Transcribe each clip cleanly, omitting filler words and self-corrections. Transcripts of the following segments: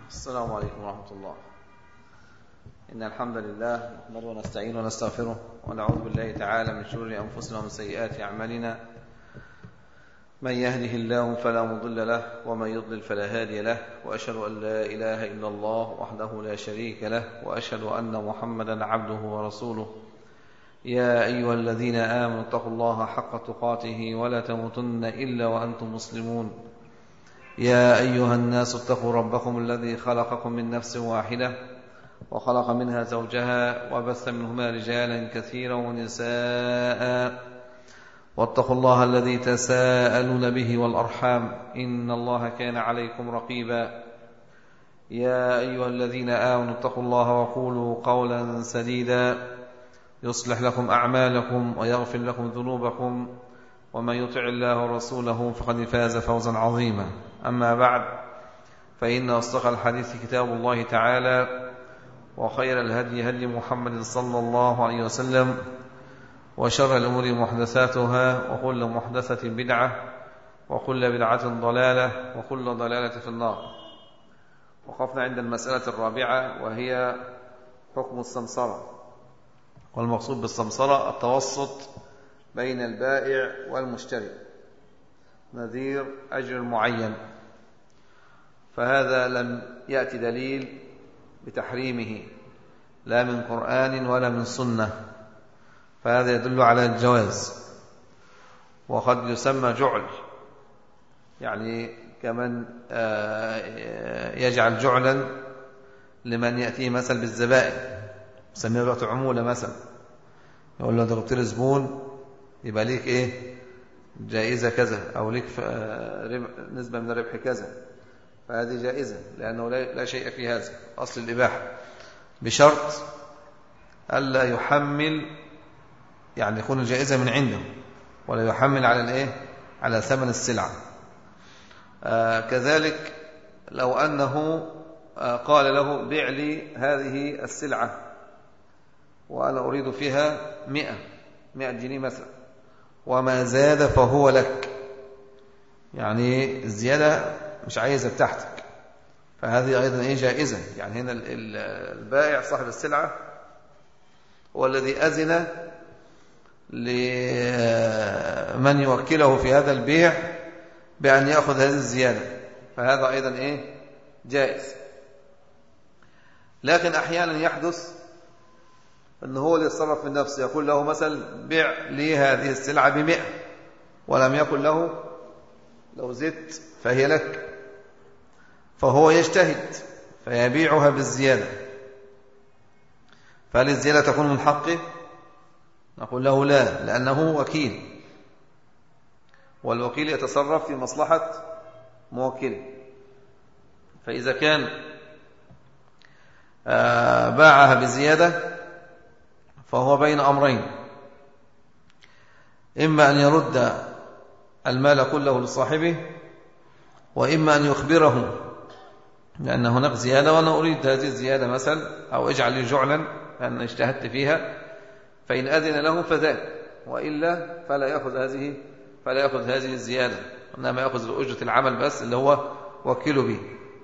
السلام عليكم ورحمة الله. إن الحمد لله نحمده ونستعينه ونستغفره ونعوذ بالله تعالى من شرور أنفسنا ومن سيئات أعمالنا. من يهده الله فلا مضل له ومن يضلل فلا هادي له، وأشهد أن لا إله إلا الله وحده لا شريك له، وأشهد أن محمدا عبده ورسوله. يا أيها الذين آمنوا اتقوا الله حق تقاته ولا تموتن إلا وأنتم مسلمون. يا أيها الناس اتقوا ربكم الذي خلقكم من نفس واحدة وخلق منها زوجها وبث منهما رجالا كثيرا ونساء، واتقوا الله الذي تساءلون به والأرحام إن الله كان عليكم رقيبا. يا أيها الذين آمنوا اتقوا الله وقولوا قولا سديدا يصلح لكم أعمالكم ويغفر لكم ذنوبكم، ومن يطع الله ورسوله فقد فاز فوزا عظيما. أما بعد، فإن أصدق الحديث كتاب الله تعالى، وخير الهدي هدي محمد صلى الله عليه وسلم، وشر الأمور محدثاتها، وكل محدثة بدعة، وكل بدعة ضلالة، وكل ضلالة في النار. وقفنا عند المسألة الرابعة، وهي حكم السمسرة. والمقصود بالسمسرة التوسط بين البائع والمشتري نذير أجر معين، فهذا لم يأتي دليل بتحريمه لا من قرآن ولا من سنة، فهذا يدل على الجواز. وقد يسمى جعل، يعني كمن يجعل جعلا لمن يأتيه مثل بالزبائن، يسميه وقت عمولة مثلا، يقول له ده قلت زبون يبقى ليك ايه جائزة كذا، او ليك نسبة من الربح كذا، فهذه جائزة لأنه لا شيء في هذا، أصل الإباحة، بشرط ألا يحمل، يعني يكون الجائزة من عنده ولا يحمل على الايه على ثمن السلعة. كذلك لو أنه قال له بيع لي هذه السلعة وأنا أريد فيها 100 جنيه مثلا، وما زاد فهو لك، يعني الزيادة مش عايزة بتاعتك، فهذه أيضا إيه جائزة. يعني هنا البائع صاحب السلعة هو الذي أذن لمن يوكله في هذا البيع بأن يأخذ هذه الزيادة، فهذا أيضا إيه جائز. لكن أحيانا يحدث أنه هو اللي يتصرف من نفسه، يقول له مثلا بيع لي هذه السلعة ب100، ولم يقل له لو زدت فهي لك، فهو يجتهد فيبيعها بالزيادة، فهل الزيادة تكون من حقه؟ نقول له لا، لأنه وكيل، والوكيل يتصرف في مصلحة موكله. فإذا كان باعها بزيادة فهو بين أمرين، إما أن يرد المال كله لصاحبه، وإما أن يخبره لأن هناك زيادة وأنا أريد هذه الزيادة مثلا، أو اجعل لي جعلا لأن اجتهدت فيها، فإن أذن له فذاك، وإلا فلا يأخذ هذه الزيادة، إنما يأخذ أجرة العمل بس اللي هو وكيل به.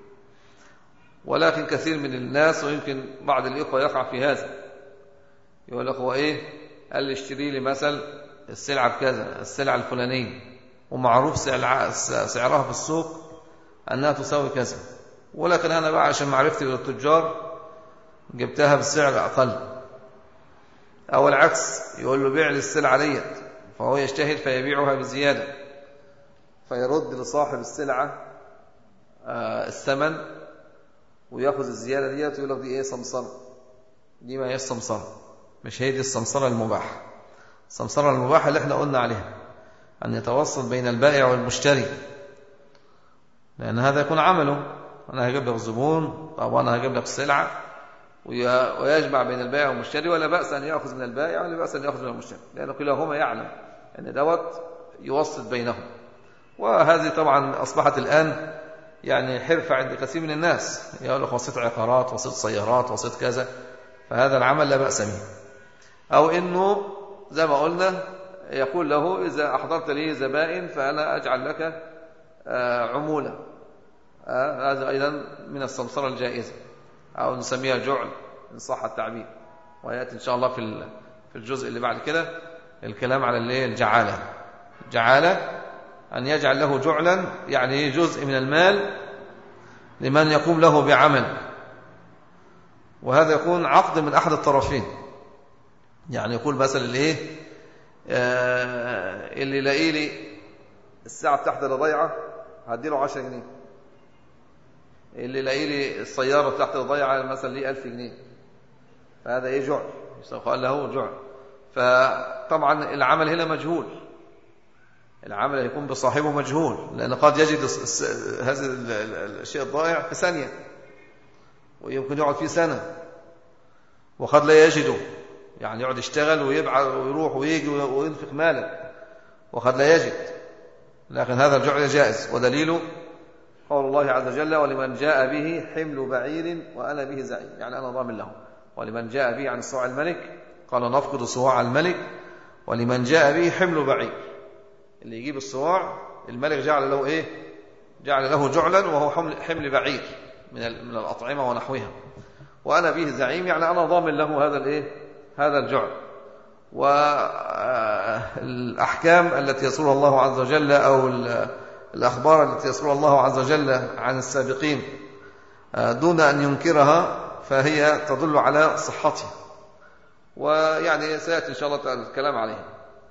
ولكن كثير من الناس، ويمكن بعض الإخوة يقع في هذا، يقول لك هو إيه قال لي اشتري لي مثلا السلعة بكذا، السلعة الفلانية، ومعروف سعرها في السوق أنها تساوي كذا، ولكن أنا بقى عشان معرفتي بالتجار جبتها بالسعر أقل، أو العكس، يقول له بيع لي السلعة ديت، فهو يجتهد فيبيعها بزيادة، فيرد لصاحب السلعة الثمن ويأخذ الزيادة ديت، ويقول لك دي إيه سمسرة، دي ما هي السمسرة، مش هي دي السمسرة المباحة. السمسرة المباحة اللي احنا قلنا عليها أن يتوسط بين البائع والمشتري، لأن هذا يكون عمله، أنا هجيب لك زبون أو أنا هجيب لك سلعة، ويجمع بين البائع والمشتري، ولا بأس أن يأخذ من البائع ولا بأس أن يأخذ من المشتري، لأن كلاهما يعلم أن دوت يوسط بينهم. وهذه طبعا أصبحت الآن يعني حرفة عند كثير من الناس، يقول لك وسيط عقارات، وسيط سيارات، وسيط كذا، فهذا العمل لا بأس به. أو إنه زي ما قلنا يقول له إذا أحضرت لي زبائن فأنا أجعل لك عمولة، هذا أيضا من السمسرة الجائزة، أو نسميها جعل إن صح التعبير. ويأتي إن شاء الله في الجزء اللي بعد كده الكلام على الجعالة. جعالة أن يجعل له جعلا، يعني جزء من المال لمن يقوم له بعمل، وهذا يكون عقد من أحد الطرفين. يعني يقول مثلا اللي لاقي لي الساعة بتاعتي اللي ضيعة هديله 10 جنيه، اللي لاقي لي السيارة بتاعتي اللي ضيعة مثلا ليه 1000 جنيه، فهذا جعل، قال له جعل. فطبعا العمل هنا مجهول، العمل يكون بصاحبه مجهول، لأن قد يجد هذا الشيء الضائع في ثانية، ويمكن يقعد فيه سنة، وقد لا يجده، يعني يقعد يشتغل ويبعث ويروح ويجي وينفق مالا، وقد لا يجد. لكن هذا الجعل جائز، ودليله قول الله عز وجل: ولمن جاء به حمل بعير وأنا به زعيم، يعني أنا ضامن له. ولمن جاء به عن صواع الملك قال نفقد صواع الملك، ولمن جاء به حمل بعير، اللي يجيب الصواع الملك جعل له جعل له جعلا، وهو حمل بعير من الأطعمة ونحوها، وأنا به زعيم، يعني أنا ضامن له هذا الجعل. والأحكام التي يسرها الله عز وجل، أو الأخبار التي يسرها الله عز وجل عن السابقين دون أن ينكرها، فهي تدل على صحتها، ويعني سيأتي إن شاء الله الكلام عليها.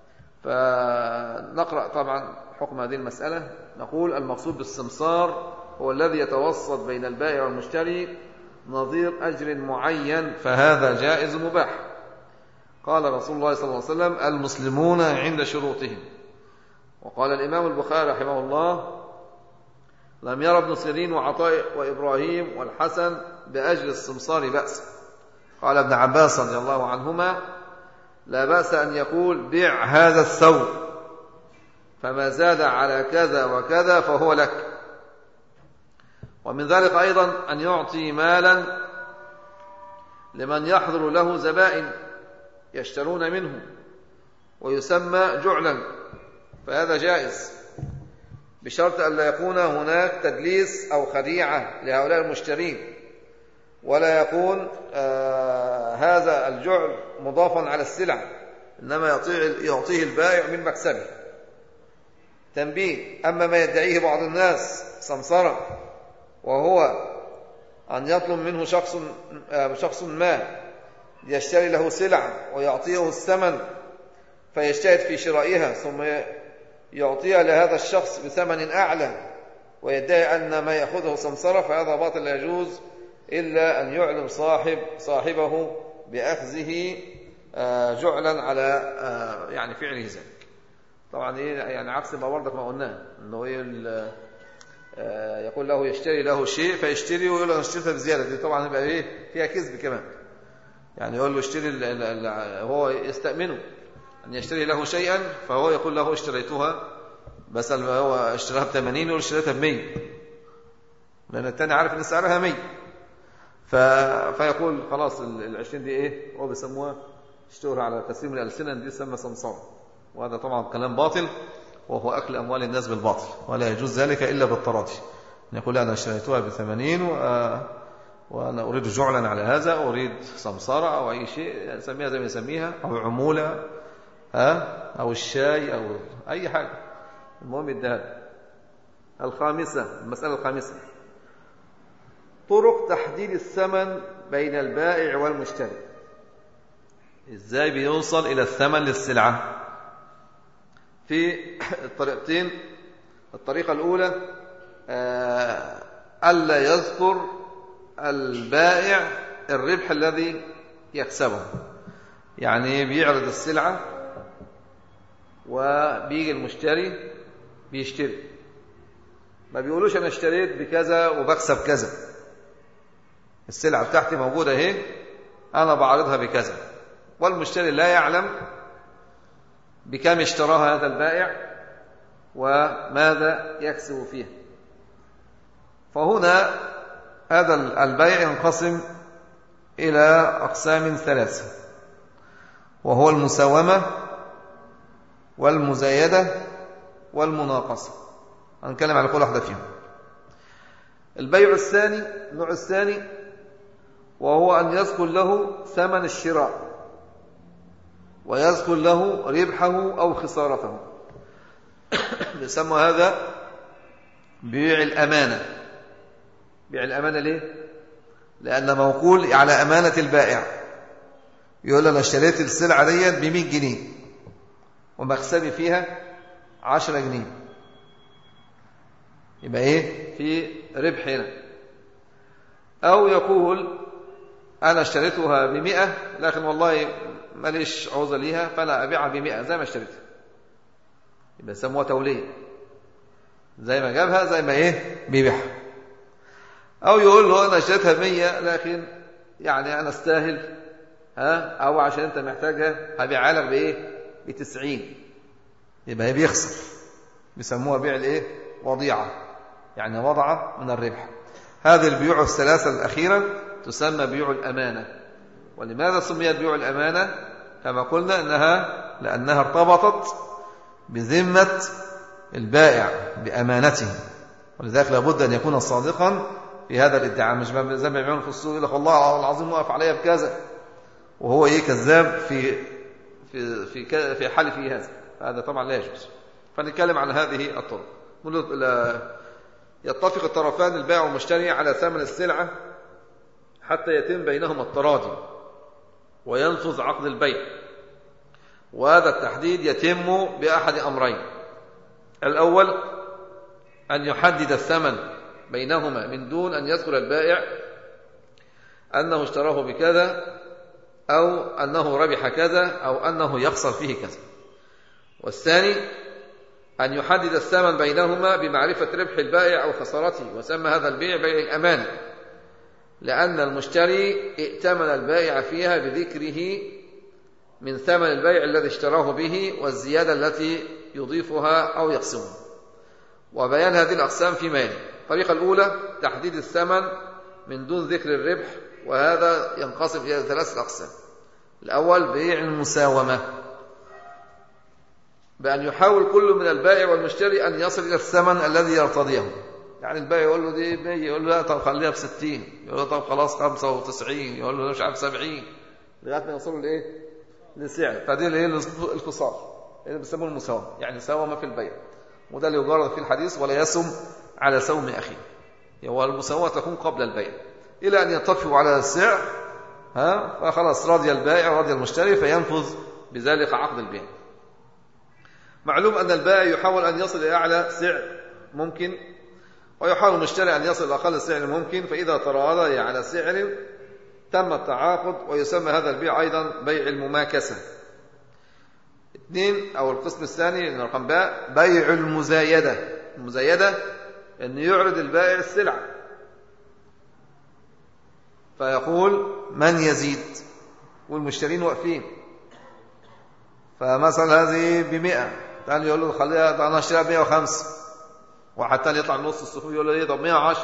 فنقرأ طبعا حكم هذه المسألة. نقول: المقصود بالسمسار هو الذي يتوسط بين البائع والمشتري نظير أجر معين، فهذا جائز مباح. قال رسول الله صلى الله عليه وسلم: المسلمون عند شروطهم. وقال الإمام البخاري رحمه الله: لم ير ابن سيرين وعطاء وإبراهيم والحسن بأجر السمسار بأس. قال ابن عباس رضي الله عنهما: لا بأس أن يقول: بيع هذا الثوب، فما زاد على كذا وكذا فهو لك. ومن ذلك أيضا أن يعطي مالا لمن يحضر له زبائن يشترون منه، ويسمى جعلا، فهذا جائز، بشرط أن لا يكون هناك تدليس أو خديعة لهؤلاء المشترين، ولا يكون هذا الجعل مضافا على السلع، إنما يعطيه البائع من مكسبه. تنبيه: أما ما يدعيه بعض الناس سمسرة، وهو أن يطلب منه شخص ما يشتري له سلع ويعطيه الثمن فيجتهد في شرائها، ثم يعطيها لهذا الشخص بثمن أعلى ويدعي أن ما يأخذه سمسرة، فهذا باطل لا يجوز إلا أن يعلم صاحبه بأخذه جعلا على يعني فعله ذلك. طبعا يعني عكس ما وردك ما قلناه، انه يقول له يشتري له شيء فيشتري ويقول له اشتريتها بزياده، دي طبعا يبقى فيها كذب كمان. يعني يقول له اشتري، هو يستأمنه ان يشتري له شيئا، فهو يقول له اشتريتها، بس هو اشتراها ب80 يقول اشتريتها ب100، لان الثاني عارف ان سعرها 100، فيقول خلاص ال20 دي هو بيسموها اشتهر على كثير من الألسنة دي تسمى سمسار، وهذا طبعا كلام باطل، وهو أكل أموال الناس بالباطل، ولا يجوز ذلك إلا بالتراضي. يقول أنا اشتريتها ب80 وأنا أريد جعلا على هذا، أريد سمسارة أو أي شيء يسميها زي ما يسميها، أو عمولة أو الشاي أو أي حاجة، المهم الذهب. المسألة الخامسة: طرق تحديد الثمن بين البائع والمشتري. إزاي بيوصل إلى الثمن للسلعة؟ في الطريقتين. الطريقة الأولى ألا يذكر البائع الربح الذي يكسبه، يعني بيعرض السلعة وبيجي المشتري بيشتري، ما بيقولوش أنا اشتريت بكذا وبكسب كذا، السلعة بتاعتي موجودة اهي، أنا بعرضها بكذا، والمشتري لا يعلم بكم اشتراها هذا البائع وماذا يكسب فيها. فهنا هذا البيع ينقسم إلى أقسام ثلاثة، وهو المساومة والمزايدة والمناقصة. هنتكلم على كل واحدة فيهم. البيع الثاني، النوع الثاني، وهو أن يذكر له ثمن الشراء ويذكر له ربحه أو خسارته. يسمى هذا بيع الأمانة. بيع الأمانة ليه؟ لأن موكول على أمانة البائع. يقول أنا اشتريت السلعة دي ب100 جنيه ومكسبي فيها 10 جنيه، يبقى إيه؟ في ربح هنا. أو يقول أنا اشتريتها ب100 لكن والله ماليش عوزة ليها فأنا أبيعها ب100 زي ما اشتريتها، يبقى يسموها تولية، زي ما جابها زي ما إيه بيبيعها. أو يقول له أنا اشتريتها ب100 لكن يعني أنا استاهل، أو عشان أنت محتاجها هبيعها لك بإيه؟ ب90، يبقى هي بيخسر. بيسموها بيع الإيه؟ وضيعة، يعني وضع من الربح. هذه البيوع الثلاثة الأخيرة تسمى بيوع الأمانة. ولماذا سميت بيوع الأمانة؟ كما قلنا لأنها ارتبطت بذمة البائع بأمانته، ولذلك لابد أن يكون صادقا في هذا الادعاء. مش زي ما يعملون في السوق يقول لك والله العظيم وقف عليا بكذا وهو كذاب في حلفه هذا طبعا لا يجوز. فنتكلم عن هذه الطرق. يتفق الطرفان البائع والمشتري على ثمن السلعة حتى يتم بينهما التراضي وينفذ عقد البيع. وهذا التحديد يتم بأحد أمرين: الأول أن يحدد الثمن بينهما من دون أن يذكر البائع أنه اشتراه بكذا أو أنه ربح كذا أو أنه يخسر فيه كذا. والثاني أن يحدد الثمن بينهما بمعرفة ربح البائع أو خسارته، وسمى هذا البيع بيع الأمانة، لأن المشتري ائتمن البائع فيها بذكره من ثمن البيع الذي اشتراه به والزيادة التي يضيفها أو يقسمها. وبيان هذه الأقسام في مالي. الطريقة الأولى تحديد الثمن من دون ذكر الربح، وهذا ينقسم إلى 3 أقسام. الأول بيع المساومة، بأن يحاول كل من البائع والمشتري أن يصل إلى الثمن الذي يرتضيه. يعني البائع يقول له دي 100، يقول له لا طب خليها ب60، يقول له طب خلاص 95، يقول له مش عارف 70، لغاية ما يوصلوا لإيه؟ للسعر. فدي اللي هي الفصال اللي بيسموه المساومة، يعني ساومة في البيع. وده اللي يجرد في الحديث ولا يسم على سوم أخيه. هو المساومة تكون قبل البيع إلى أن يتفقوا على السعر، فخلاص رضي البائع ورضي المشتري فينفذ بذلك عقد البيع. معلوم أن البائع يحاول أن يصل إلى أعلى سعر ممكن، ويحاول المشتري أن يصل إلى أقل سعر ممكن، فإذا تراضى على سعر تم التعاقد، ويسمى هذا البيع أيضا بيع المماكسة. 2 أو القسم الثاني رقم باء بيع المزايدة. المزايدة أن يعرض البائع السلعة فيقول من يزيد والمشترين واقفين، فمثلا هذه ب100، ثاني يقول له خليها أنا أشتريها ب105، واحد ثاني يطلع من نص الصفوف يقول له إيه طب 110،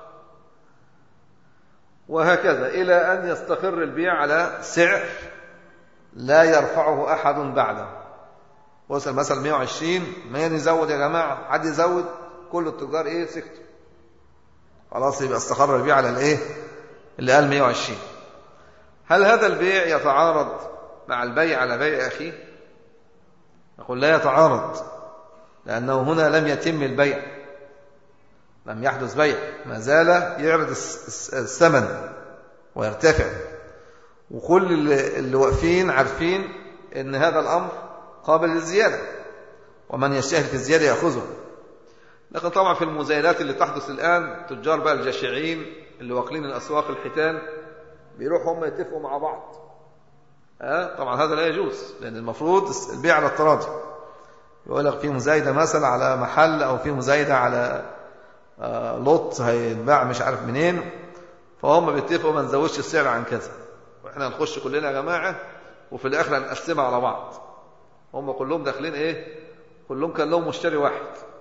وهكذا إلى أن يستقر البيع على سعر لا يرفعه أحد بعده. وصل مثلا 120، ما يزود يا جماعة، حد يزود؟ كل التجار سكتوا، خلاص يبقى استقر البيع على اللي قال 120. هل هذا البيع يتعارض مع البيع على بيع أخيه؟ نقول لا يتعارض، لأنه هنا لم يتم البيع، لم يحدث بيع، ما زال يعرض الثمن ويرتفع، وكل اللي واقفين عارفين ان هذا الأمر قابل للزيادة، ومن يجتهد في الزيادة يأخذه. لكن طبعا في المزايدات اللي تحدث الآن تجار بقى الجشعين اللي واكلين الأسواق الحيتان بيروحوا هم يتفقوا مع بعض، طبعا هذا لا يجوز، لأن المفروض البيع على التراضي. يقول لك في مزايدة مثلا على محل، أو في مزايدة على لوط هيتباع مش عارف منين، فهم بيتفقوا ما نزودش السعر عن كذا، واحنا نخش كلنا يا جماعة وفي الآخر هنقسمها على بعض. هم كلهم داخلين كلهم كان لهم مشتري واحد،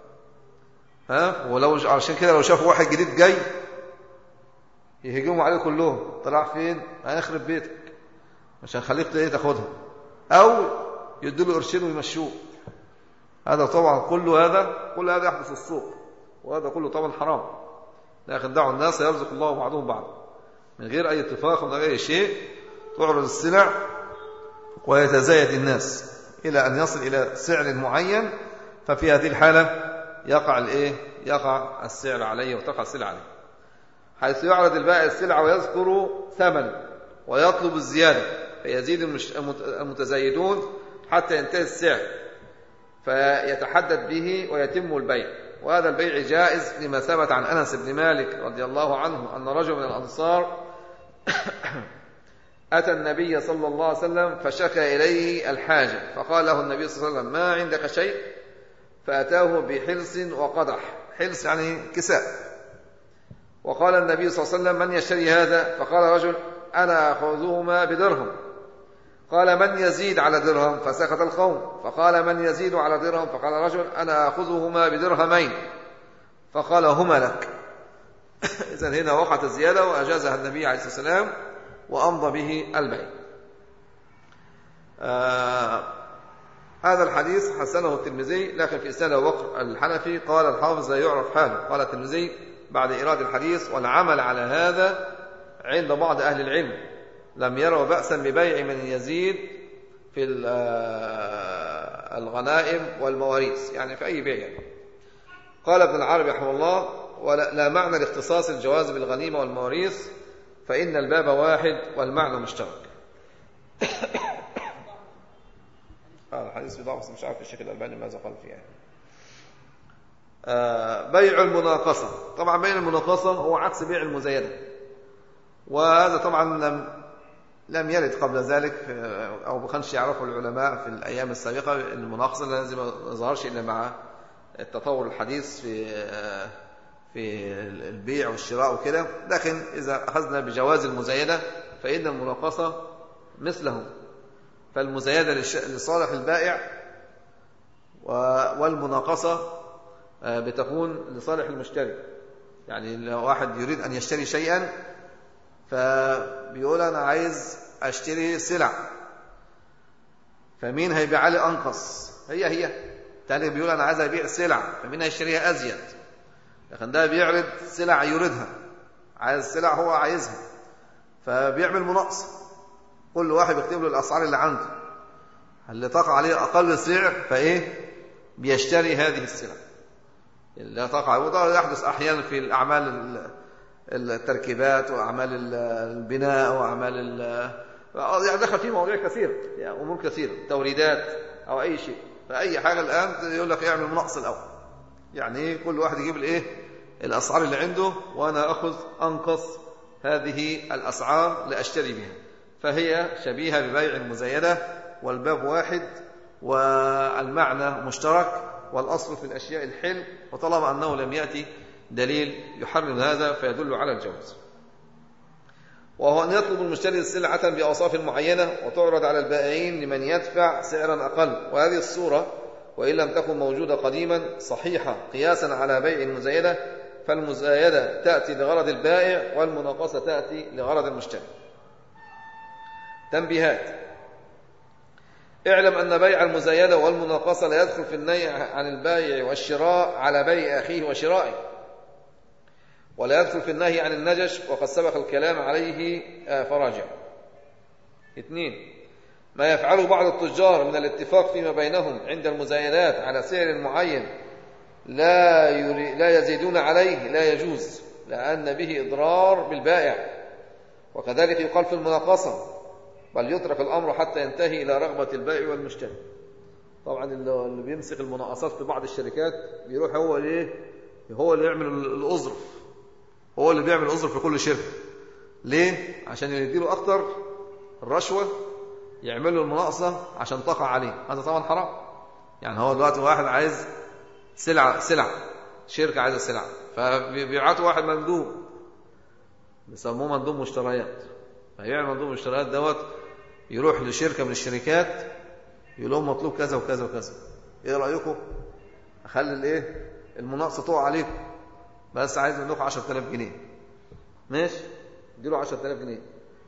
ولو عشان كده لو شافوا واحد جديد جاي يهجموا عليه كلهم، طلع فين؟ هيخرب بيتك، مش هنخليك تاخدها، أو يدوا له قرشين ويمشوه. هذا طبعا كل هذا يحدث في السوق، وهذا كله طبعا حرام. لكن دعوا الناس يرزق الله بعضهم بعضا من غير أي اتفاق ومن غير أي شيء. تعرض السلع ويتزايد الناس إلى أن يصل إلى سعر معين، ففي هذه الحالة يقع السعر عليه وتقع السلع عليه، حيث يعرض البائع السلع ويذكر ثمن ويطلب الزيادة، فيزيد المتزايدون حتى ينتهي السعر فيتحدد به ويتم البيع. وهذا البيع جائز لما ثبت عن أنس بن مالك رضي الله عنه أن رجل من الأنصار أتى النبي صلى الله عليه وسلم فشكى إليه الحاجة، فقال له النبي صلى الله عليه وسلم: ما عندك شيء؟ فأتاه بحلس وقدح. حلس يعني كساء. وقال النبي صلى الله عليه وسلم: من يشتري هذا؟ فقال رجل: أنا أخذهما بدرهم. قال: من يزيد على درهم؟ فسكت القوم. فقال: من يزيد على درهم؟ فقال رجل: أنا أخذهما بدرهمين. فقال: هما لك. إذن هنا وقعت الزيادة وأجازها النبي عليه الصلاة والسلام وأمضى به البيع. هذا الحديث حسنه الترمذي، لكن في إسناده وقر الحنفي. قال الحافظ: لا يعرف حاله. قال الترمذي بعد إيراد الحديث: والعمل على هذا عند بعض أهل العلم، لم يروا بأسا ببيع من يزيد في الغنائم والمواريث، يعني في أي بيع يعني. قال ابن العربي رحمه الله: ولا معنى لاختصاص الجواز بالغنيمة والمواريث، فإن الباب واحد والمعنى مشترك. الحديث بضعف بس مش عارف الشيخ الألباني ماذا قال فيه يعني. بيع المناقصة. طبعا بيع المناقصة هو عكس بيع المزايدة، وهذا طبعا لم يرد قبل ذلك أو ما كانش يعرفه العلماء في الأيام السابقة. المناقصة لازم ما ظهرش إلا مع التطور الحديث في البيع والشراء وكده. لكن إذا أخذنا بجواز المزايدة فإن المناقصة مثله، فالمزايدة لصالح البائع والمناقصة بتكون لصالح المشتري. يعني لو واحد يريد أن يشتري شيئا فبيقول أنا عايز أشتري سلع، فمين هيبيع لي أنقص؟ هي تاني بيقول أنا عايز أبيع سلع، فمين هيشتريها أزيد؟ لكن ده بيعرض سلع يريدها، عايز سلع هو عايزها، فبيعمل مناقصة. كل واحد بيكتب له الأسعار اللي عنده، اللي تقع عليه أقل سعر بيشتري هذه السلع اللي تقع. وده يحدث أحيانا في الأعمال التركيبات وأعمال البناء وأعمال يعني دخل فيه مواضيع كثيرة، يعني أمور كثيرة، توريدات أو أي شيء. فأي حاجة الآن يقول لك يعمل مناقصة الأول، يعني كل واحد يجيب الأسعار اللي عنده وأنا أخذ أنقص هذه الأسعار لأشتري بها. فهي شبيهة ببيع المزايدة، والباب واحد والمعنى مشترك، والأصل في الأشياء الحل، وطالما أنه لم يأتي دليل يحرم هذا فيدل على الجواز. وهو أن يطلب المشتري سلعة بأوصاف معينة وتعرض على البائعين لمن يدفع سعرا أقل. وهذه الصورة وإن لم تكن موجودة قديما صحيحة قياسا على بيع المزايدة، فالمزايدة تأتي لغرض البائع والمناقصة تأتي لغرض المشتري. تنبيهات: اعلم أن بيع المزايدة والمناقصة لا يدخل في النهي عن البيع والشراء على بيع أخيه وشرائه، ولا يدخل في النهي عن النجش، وقد سبق الكلام عليه فراجع. 2. ما يفعله بعض التجار من الاتفاق فيما بينهم عند المزايدات على سعر معين لا يزيدون عليه لا يجوز، لأن به إضرار بالبائع. وكذلك يقال في المناقصة، بل يترك الأمر حتى ينتهي إلى رغبة البائع والمشتري. طبعا اللي بيمسك المناقصات في بعض الشركات بيروح هو اللي يعمل الأظرف، هو اللي بيعمل الأظرف في كل شركة. ليه؟ عشان يديله أكتر الرشوة، يعمل له المناقصة عشان تقع عليه. هذا طبعا حرام. يعني هو دلوقتي واحد عايز سلعة، شركة عايزة سلعة، فبيبعتوا واحد مندوب بيسموه مندوب مشتريات، فيعمل مندوب مشتريات دوت يروح لشركة من الشركات يقول لهم مطلوب كذا وكذا وكذا، ايه رأيكم؟ اخلي المناقصة تقع عليكم، بس عايز منكم 10,000 جنيه. ماشي، اديله 10,000 جنيه.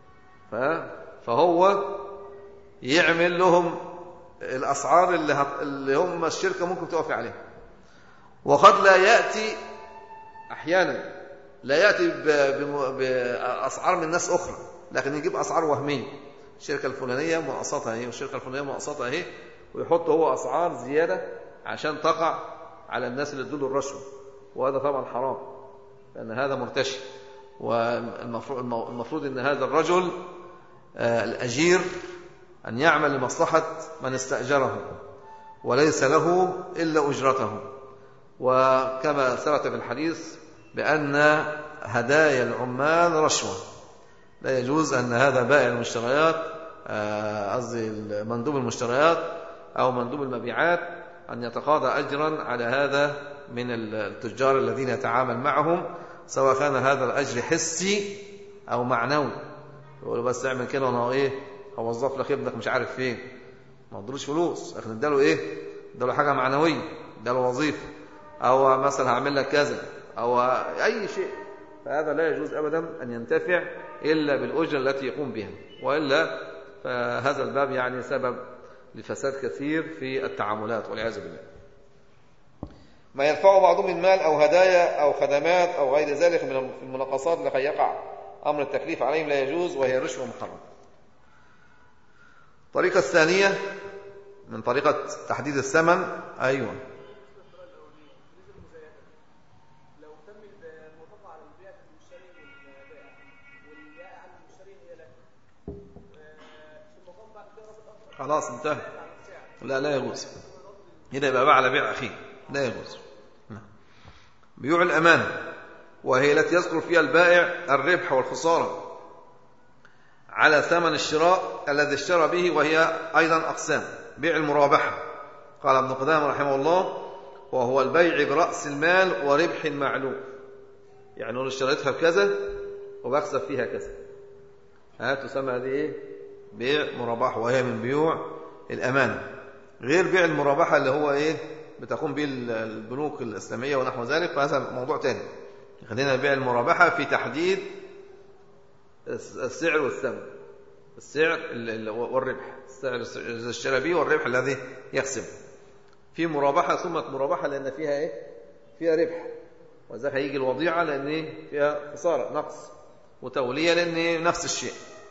فهو يعمل لهم الأسعار اللي هم الشركة ممكن توافق عليها. وقد لا يأتي أحيانا لا يأتي بأسعار من ناس أخرى، لكن يجيب أسعار وهمية. الشركة الفلانية مقسطها اهي، والشركة الفلانية مقسطها اهي، ويحط هو أسعار زيادة عشان تقع على الناس اللي ادوا له الرشوة، وهذا طبعا حرام لأن هذا مرتشي. والمفروض أن هذا الرجل الأجير أن يعمل لمصلحة من استأجره وليس له إلا أجرته. وكما ثبت في الحديث بأن هدايا العمال رشوة، لا يجوز أن هذا بائع المشتريات قصدي مندوب المشتريات أو مندوب المبيعات أن يتقاضى أجرا على هذا من التجار الذين يتعامل معهم، سواء كان هذا الأجر حسي أو معنوي. يقول بس اعمل كده وانا ايه هوظف لك ابنك مش عارف فين، ما ادلوش فلوس، لكن اداله ايه، اداله حاجه معنويه، اداله وظيفه، او مثلا هعمل لك كذا او اي شيء، فهذا لا يجوز ابدا ان ينتفع الا بالاجره التي يقوم بها، والا فهذا الباب يعني سبب لفساد كثير في التعاملات والعياذ بالله. ما يرفع بعضهم من مال او هدايا او خدمات او غير ذلك من المناقصات لكي يقع أمر التكليف عليهم لا يجوز، وهي رشوة محرمة. الطريقة الثانية من طريقة تحديد الثمن. أيوة. لو تم الموافقة على البيع المشتري والبائع والبائع عن المشتري هي له في المقام بعد كده خلاص انتهى. لا يجوز. هنا يبقى باع على بيع أخيه، لا يجوز. بيوع الأمانة، وهي التي يذكر فيها البائع الربح والخسارة على ثمن الشراء الذي اشترى به، وهي أيضا أقسام. بيع المرابحة قال ابن قدامة رحمه الله وهو البيع برأس المال وربح معلوم، يعني أنا اشتريتها بكذا وبكسب فيها كذا، تسمى هذه إيه؟ بيع مرابحة، وهي من بيوع الأمانة. غير بيع المرابحة اللي هو إيه بتقوم به البنوك الإسلامية ونحو ذلك، فهذا موضوع تاني. خلينا بيع المرابحة في تحديد السعر والثمن، السعر والربح، السعر الذي اشترى به والربح الذي يكسب. في مرابحة ثم مرابحة لأن فيها إيه؟ فيها ربح، وذلك هيجي الوضيعة لأن فيها خسارة نقص، وتولية لأن نفس الشيء.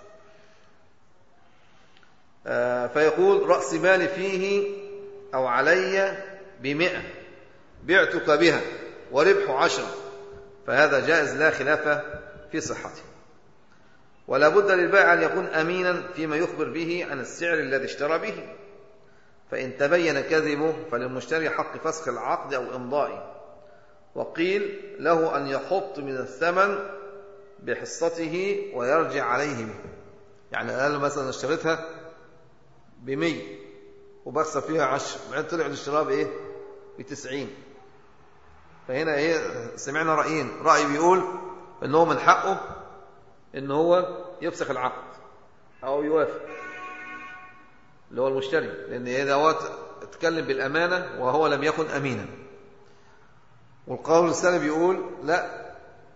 فيقول رأس مالي فيه أو علي ب100 بعتك بها وربح 10، فهذا جائز لا خلاف في صحته. ولا بد للبائع أن يكون أمينا فيما يخبر به عن السعر الذي اشترى به، فإن تبين كذبه فللمشتري حق فسخ العقد أو إمضائه. وقيل له أن يحط من الثمن بحصته ويرجع عليه به، يعني قال مثلا اشتريتها ب100 وبكسب فيها 10، بعدين طلع الاشتراء بإيه؟ ب90. فهنا إيه؟ سمعنا رأيين، رأي بيقول إنه من حقه إن هو يفسخ العقد أو يوافق اللي هو المشتري، لأن إيه دوت اتكلم بالأمانة وهو لم يكن أمينا. والقول الثاني بيقول لا،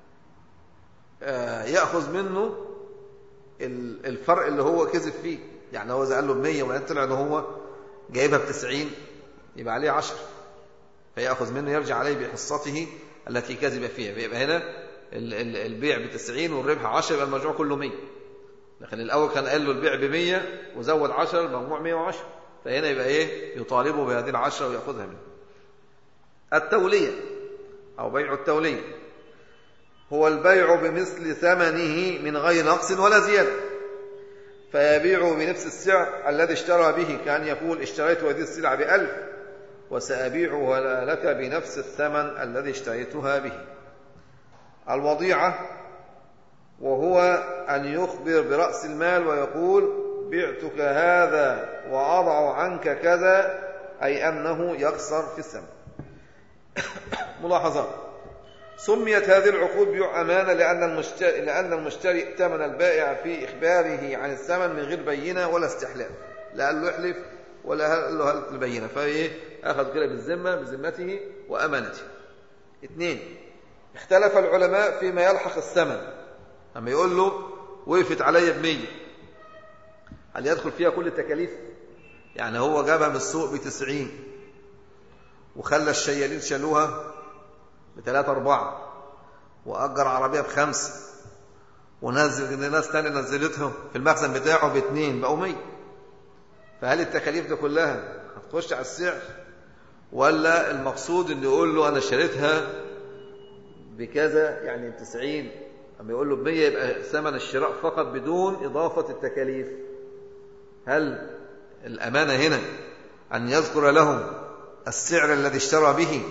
يأخذ منه الفرق اللي هو كذب فيه، يعني هو قال له ب100 وبعدين طلع إن هو جايبها ب90، يبقى عليه 10، فيأخذ منه يرجع عليه بحصته التي كذب فيها. فيبقى هنا البيع ب90 والربح 10، يبقى المجموع كله 100. لكن الأول كان قال له البيع ب100 وزود 10، المجموع 110، فهنا يبقى إيه؟ يطالبه بهذه 10 ويأخذها منه. التولية أو بيع التولية هو البيع بمثل ثمنه من غير نقص ولا زيادة، فيبيعه بنفس السعر الذي اشترى به، كأن يقول اشتريت هذه السلعة ب1000 وسأبيعها لك بنفس الثمن الذي اشتريتها به. الوضيعة وهو أن يخبر برأس المال ويقول بعتك هذا وأضع عنك كذا، أي أنه يخسر في الثمن. ملاحظات: سميت هذه العقود بيع أمانة لأن المشتري ائتمن البائع في إخباره عن الثمن من غير بينة ولا استحلال، لا قال له يحلف ولا قال له هل البينة، فإيه أخذ كده بذمته وأمانته. 2. اختلف العلماء فيما يلحق الثمن. أما يقول له وقفت علي ب100، هل يدخل فيها كل التكاليف؟ يعني هو جابها من السوق ب90 وخلى الشيالين شالوها ب3-4 وأجر عربية ب5 ونزل ناس تاني نزلتهم في المخزن بتاعه ب2 بقوا 100. فهل التكاليف دي كلها هتخش على السعر، ولا المقصود إنه يقول له أنا اشتريتها بكذا يعني ب90، أما يقول له ب100 يبقى ثمن الشراء فقط بدون إضافة التكاليف؟ هل الأمانة هنا أن يذكر لهم السعر الذي اشترى به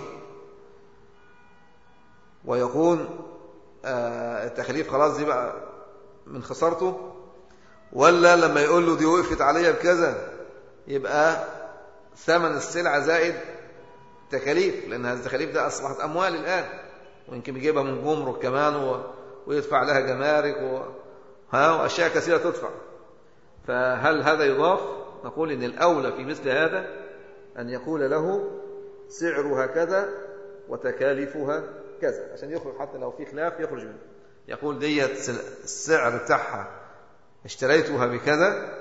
ويكون التكاليف خلاص دي بقى من خسارته، ولا لما يقول له دي وقفت عليا بكذا يبقى ثمن السلعة زائد تكاليف، لأن هذه التكاليف ده أصبحت أموال الآن، ويمكن يجيبها من جمرك كمان ويدفع لها جمارك وأشياء كثيرة تدفع. فهل هذا يضاف؟ نقول إن الأولى في مثل هذا أن يقول له سعرها كذا وتكاليفها كذا، عشان يخرج حتى لو في خلاف يخرج منه. يقول ديت السعر بتاعها اشتريتها بكذا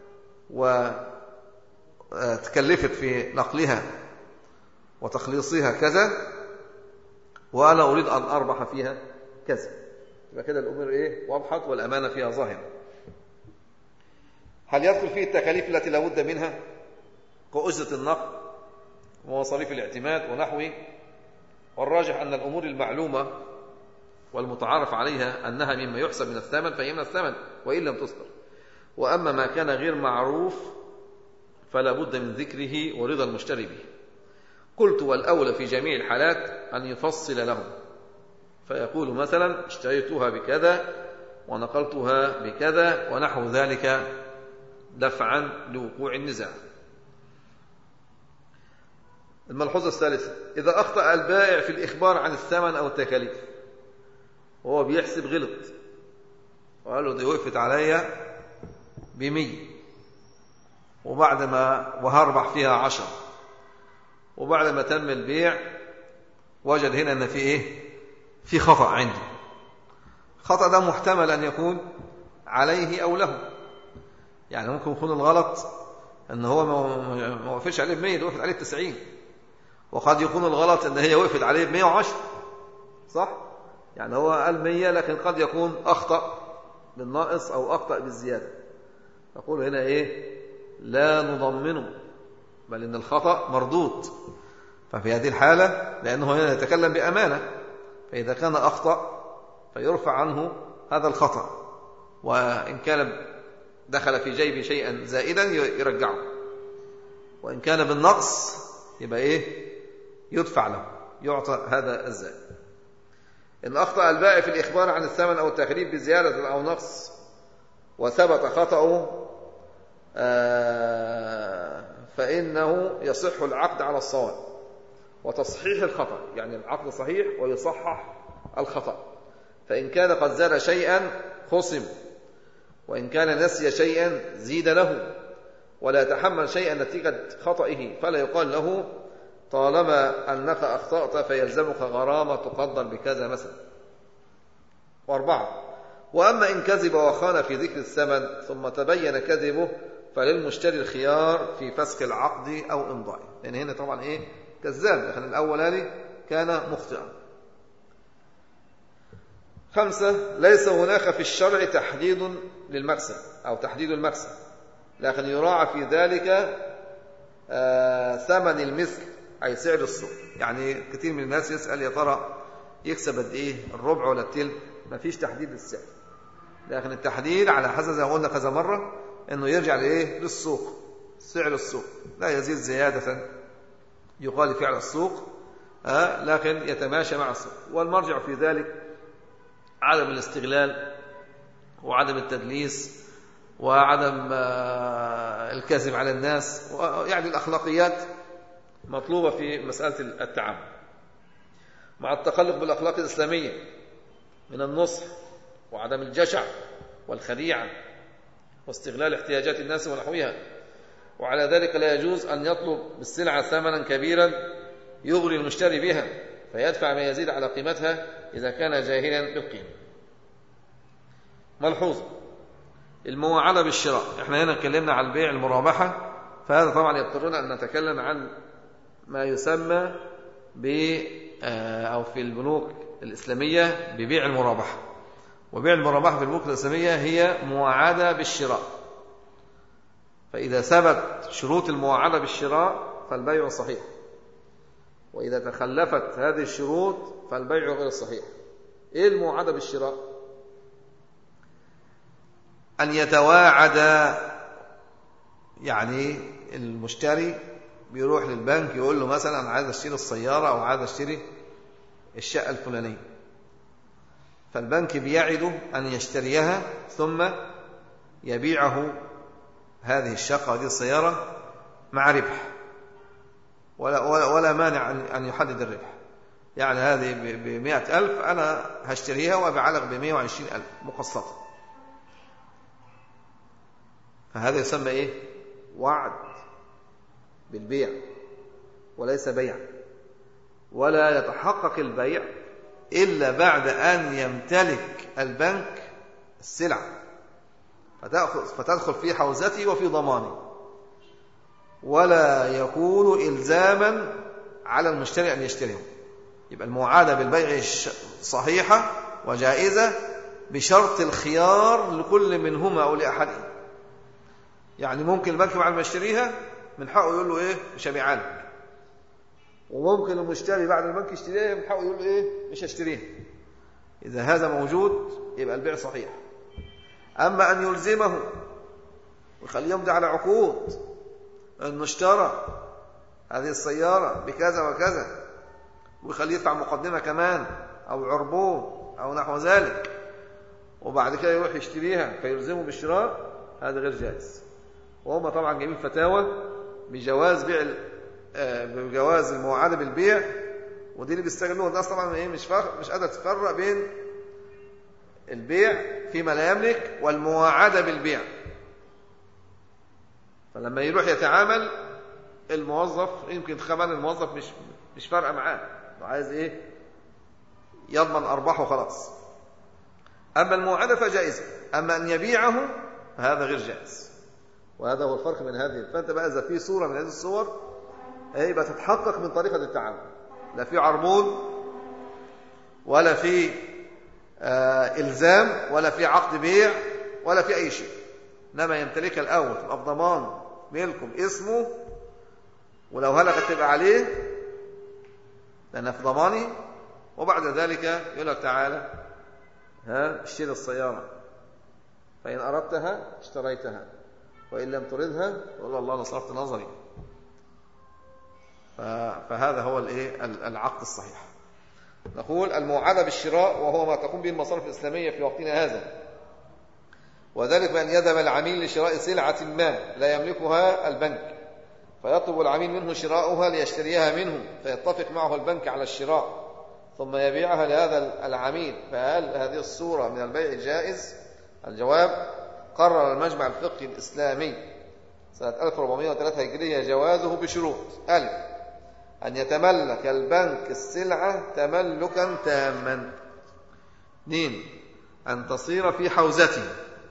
وتكلفت في نقلها وتخليصها كذا، وأنا أريد أن أربح فيها كذا. يبقى كده الأمور وضحت والأمانة فيها ظاهرة. هل يدخل فيه التكاليف التي لا بد منها كأجرة النقل ومصاريف الاعتماد ونحوه؟ والراجح أن الأمور المعلومة والمتعارف عليها أنها مما يحسب من الثمن فهي من الثمن وإن لم تذكر، وأما ما كان غير معروف فلا بد من ذكره ورضا المشتري به. قلت والأولى في جميع الحالات أن يفصل لهم، فيقول مثلا اشتريتها بكذا ونقلتها بكذا ونحو ذلك دفعا لوقوع النزاع. الملحوظة الثالثة: إذا أخطأ البائع في الإخبار عن الثمن أو التكاليف وهو بيحسب غلط وقال له دي وقفت عليا ب100 وهربح فيها 10، وبعد ما تم البيع وجد هنا أن في خطأ عنده. خطأ ده محتمل أن يكون عليه أو له، يعني ممكن يكون الغلط أن هو ما وقفش عليه ب100، ده وقفت عليه ب90، وقد يكون الغلط أن هي وقفت عليه ب110، صح؟ يعني هو قال 100 لكن قد يكون أخطأ بالناقص أو أخطأ بالزيادة. نقول هنا لا نضمنه، بل إن الخطأ مردود. ففي هذه الحالة لأنه هنا يتكلم بأمانة، فإذا كان أخطأ فيرفع عنه هذا الخطأ، وإن كان دخل في جيب شيئا زائدا يرجعه، وإن كان بالنقص يبقى يدفع له، يعطى هذا الزائد. إن أخطأ البائع في الإخبار عن الثمن أو التكاليف بزيادة أو نقص وثبت خطأه فإنه يصح العقد على الصواب وتصحيح الخطأ، يعني العقد صحيح ويصحح الخطأ. فإن كان قد زاد شيئا خصم، وإن كان نسي شيئا زيد له، ولا يتحمل شيئا نتيجة خطئه فلا يقال له طالما أنك أخطأت فيلزمك غرامة تقدر بكذا مثلا. 4: وأما إن كذب وخان في ذكر الثمن ثم تبين كذبه فللمشتري الخيار في فسخ العقد أو إمضائه، لأن هنا طبعا كذاب، لكن الأولاني كان مخطئا. 5: ليس هناك في الشرع تحديد للمكسب أو تحديد المكسب، لكن يراعى في ذلك ثمن المثل أي سعر السوق. يعني كثير من الناس يسأل يا ترى يكسب قد إيه، الربع ولا التلت؟ ما فيش تحديد للسعر، لكن التحديد على حسب زي ما قلنا كذا مرة إنه يرجع للسوق، سعر السوق لا يزيد زيادة يقال فعل السوق، لكن يتماشى مع السوق. والمرجع في ذلك عدم الاستغلال وعدم التدليس وعدم الكذب على الناس، يعني الأخلاقيات مطلوبة في مسألة التعامل، مع التخلق بالأخلاق الإسلامية من النصح وعدم الجشع والخديعة واستغلال احتياجات الناس ونحوها. وعلى ذلك لا يجوز أن يطلب بالسلعة ثمنا كبيرا يغري المشتري بها فيدفع ما يزيد على قيمتها إذا كان جاهلا بالقيمة. ملحوظة: المواعدة بالشراء. احنا هنا اتكلمنا عن البيع المرابحة، فهذا طبعا يضطرنا أن نتكلم عن ما يسمى أو في البنوك الإسلامية ببيع المرابحة. وبيع المرابحة في البنوك الإسلامية هي مواعدة بالشراء، فإذا ثبت شروط المواعدة بالشراء فالبيع صحيح، وإذا تخلفت هذه الشروط فالبيع غير صحيح. إيه المواعدة بالشراء؟ أن يتواعد، يعني المشتري بيروح للبنك يقول له مثلا أنا عايز أشتري السيارة أو عايز أشتري الشقة الفلانية، فالبنك بيعده أن يشتريها ثم يبيعه هذه الشقة وهذه السيارة مع ربح، ولا مانع أن يحدد الربح. يعني هذه ب100,000 أنا هشتريها وأبيعها لك ب120,000 مقسطة. فهذا يسمى إيه؟ وعد بالبيع وليس بيع. ولا يتحقق البيع إلا بعد أن يمتلك البنك السلعة فتدخل في حوزته وفي ضمانه، ولا يكون إلزاما على المشتري أن يشتريه. يبقى المعادة بالبيع صحيحة وجائزة بشرط الخيار لكل منهما أو لأحدهما. يعني ممكن البنك بعد ما يشتريها من حقه يقول له إيه؟ مش هبيعها لك، وممكن المشتري بعد البنك يشتريها من حقه يقول له إيه؟ مش هشتريها. إذا هذا موجود يبقى البيع صحيح. أما أن يلزمه ويخليه يمضي على عقود أنه اشترى هذه السيارة بكذا وكذا، ويخليه يدفع مقدمة كمان أو عربون أو نحو ذلك، وبعد كده يروح يشتريها فيلزمه بالشراء، هذا غير جائز. وهم طبعا جايبين فتاوى بجواز بجواز المواعدة بالبيع، ودي اللي بيستغلوها الناس طبعا ايه، مش قادر تفرق بين البيع فيما لا يملك والمواعدة بالبيع. فلما يروح يتعامل الموظف، يمكن كمان الموظف مش فارقه معاه، عايز ايه؟ يضمن ارباحه خلاص. اما المواعدة فجائزة، اما ان يبيعه فهذا غير جائز. وهذا هو الفرق من هذه. فانت بقى اذا في صورة من هذه الصور يبقى تتحقق من طريقة التعامل، لا في عربون ولا في إلزام ولا في عقد بيع ولا في أي شيء، إنما يمتلكها الأول تبقى بضمان ملكه باسمه، ولو هلكت تبقى عليه لأنها في ضماني، وبعد ذلك يقول لك تعالى اشتري السيارة، فإن أردتها اشتريتها، وإن لم تردها يقول الله أنا صرفت نظري. فهذا هو العقد الصحيح. نقول الموعدة بالشراء وهو ما تقوم به المصارف الإسلامية في وقتنا هذا، وذلك بأن يذهب العميل لشراء سلعة ما لا يملكها البنك، فيطلب العميل منه شراؤها ليشتريها منه، فيتفق معه البنك على الشراء ثم يبيعها لهذا العميل. فهل هذه الصورة من البيع جائز؟ الجواب: قرر المجمع الفقهي الإسلامي سنة 1403 هجرية جوازه بشروط: ألف، أن يتملك البنك السلعة تملكا تاما. 2، أن تصير في حوزته.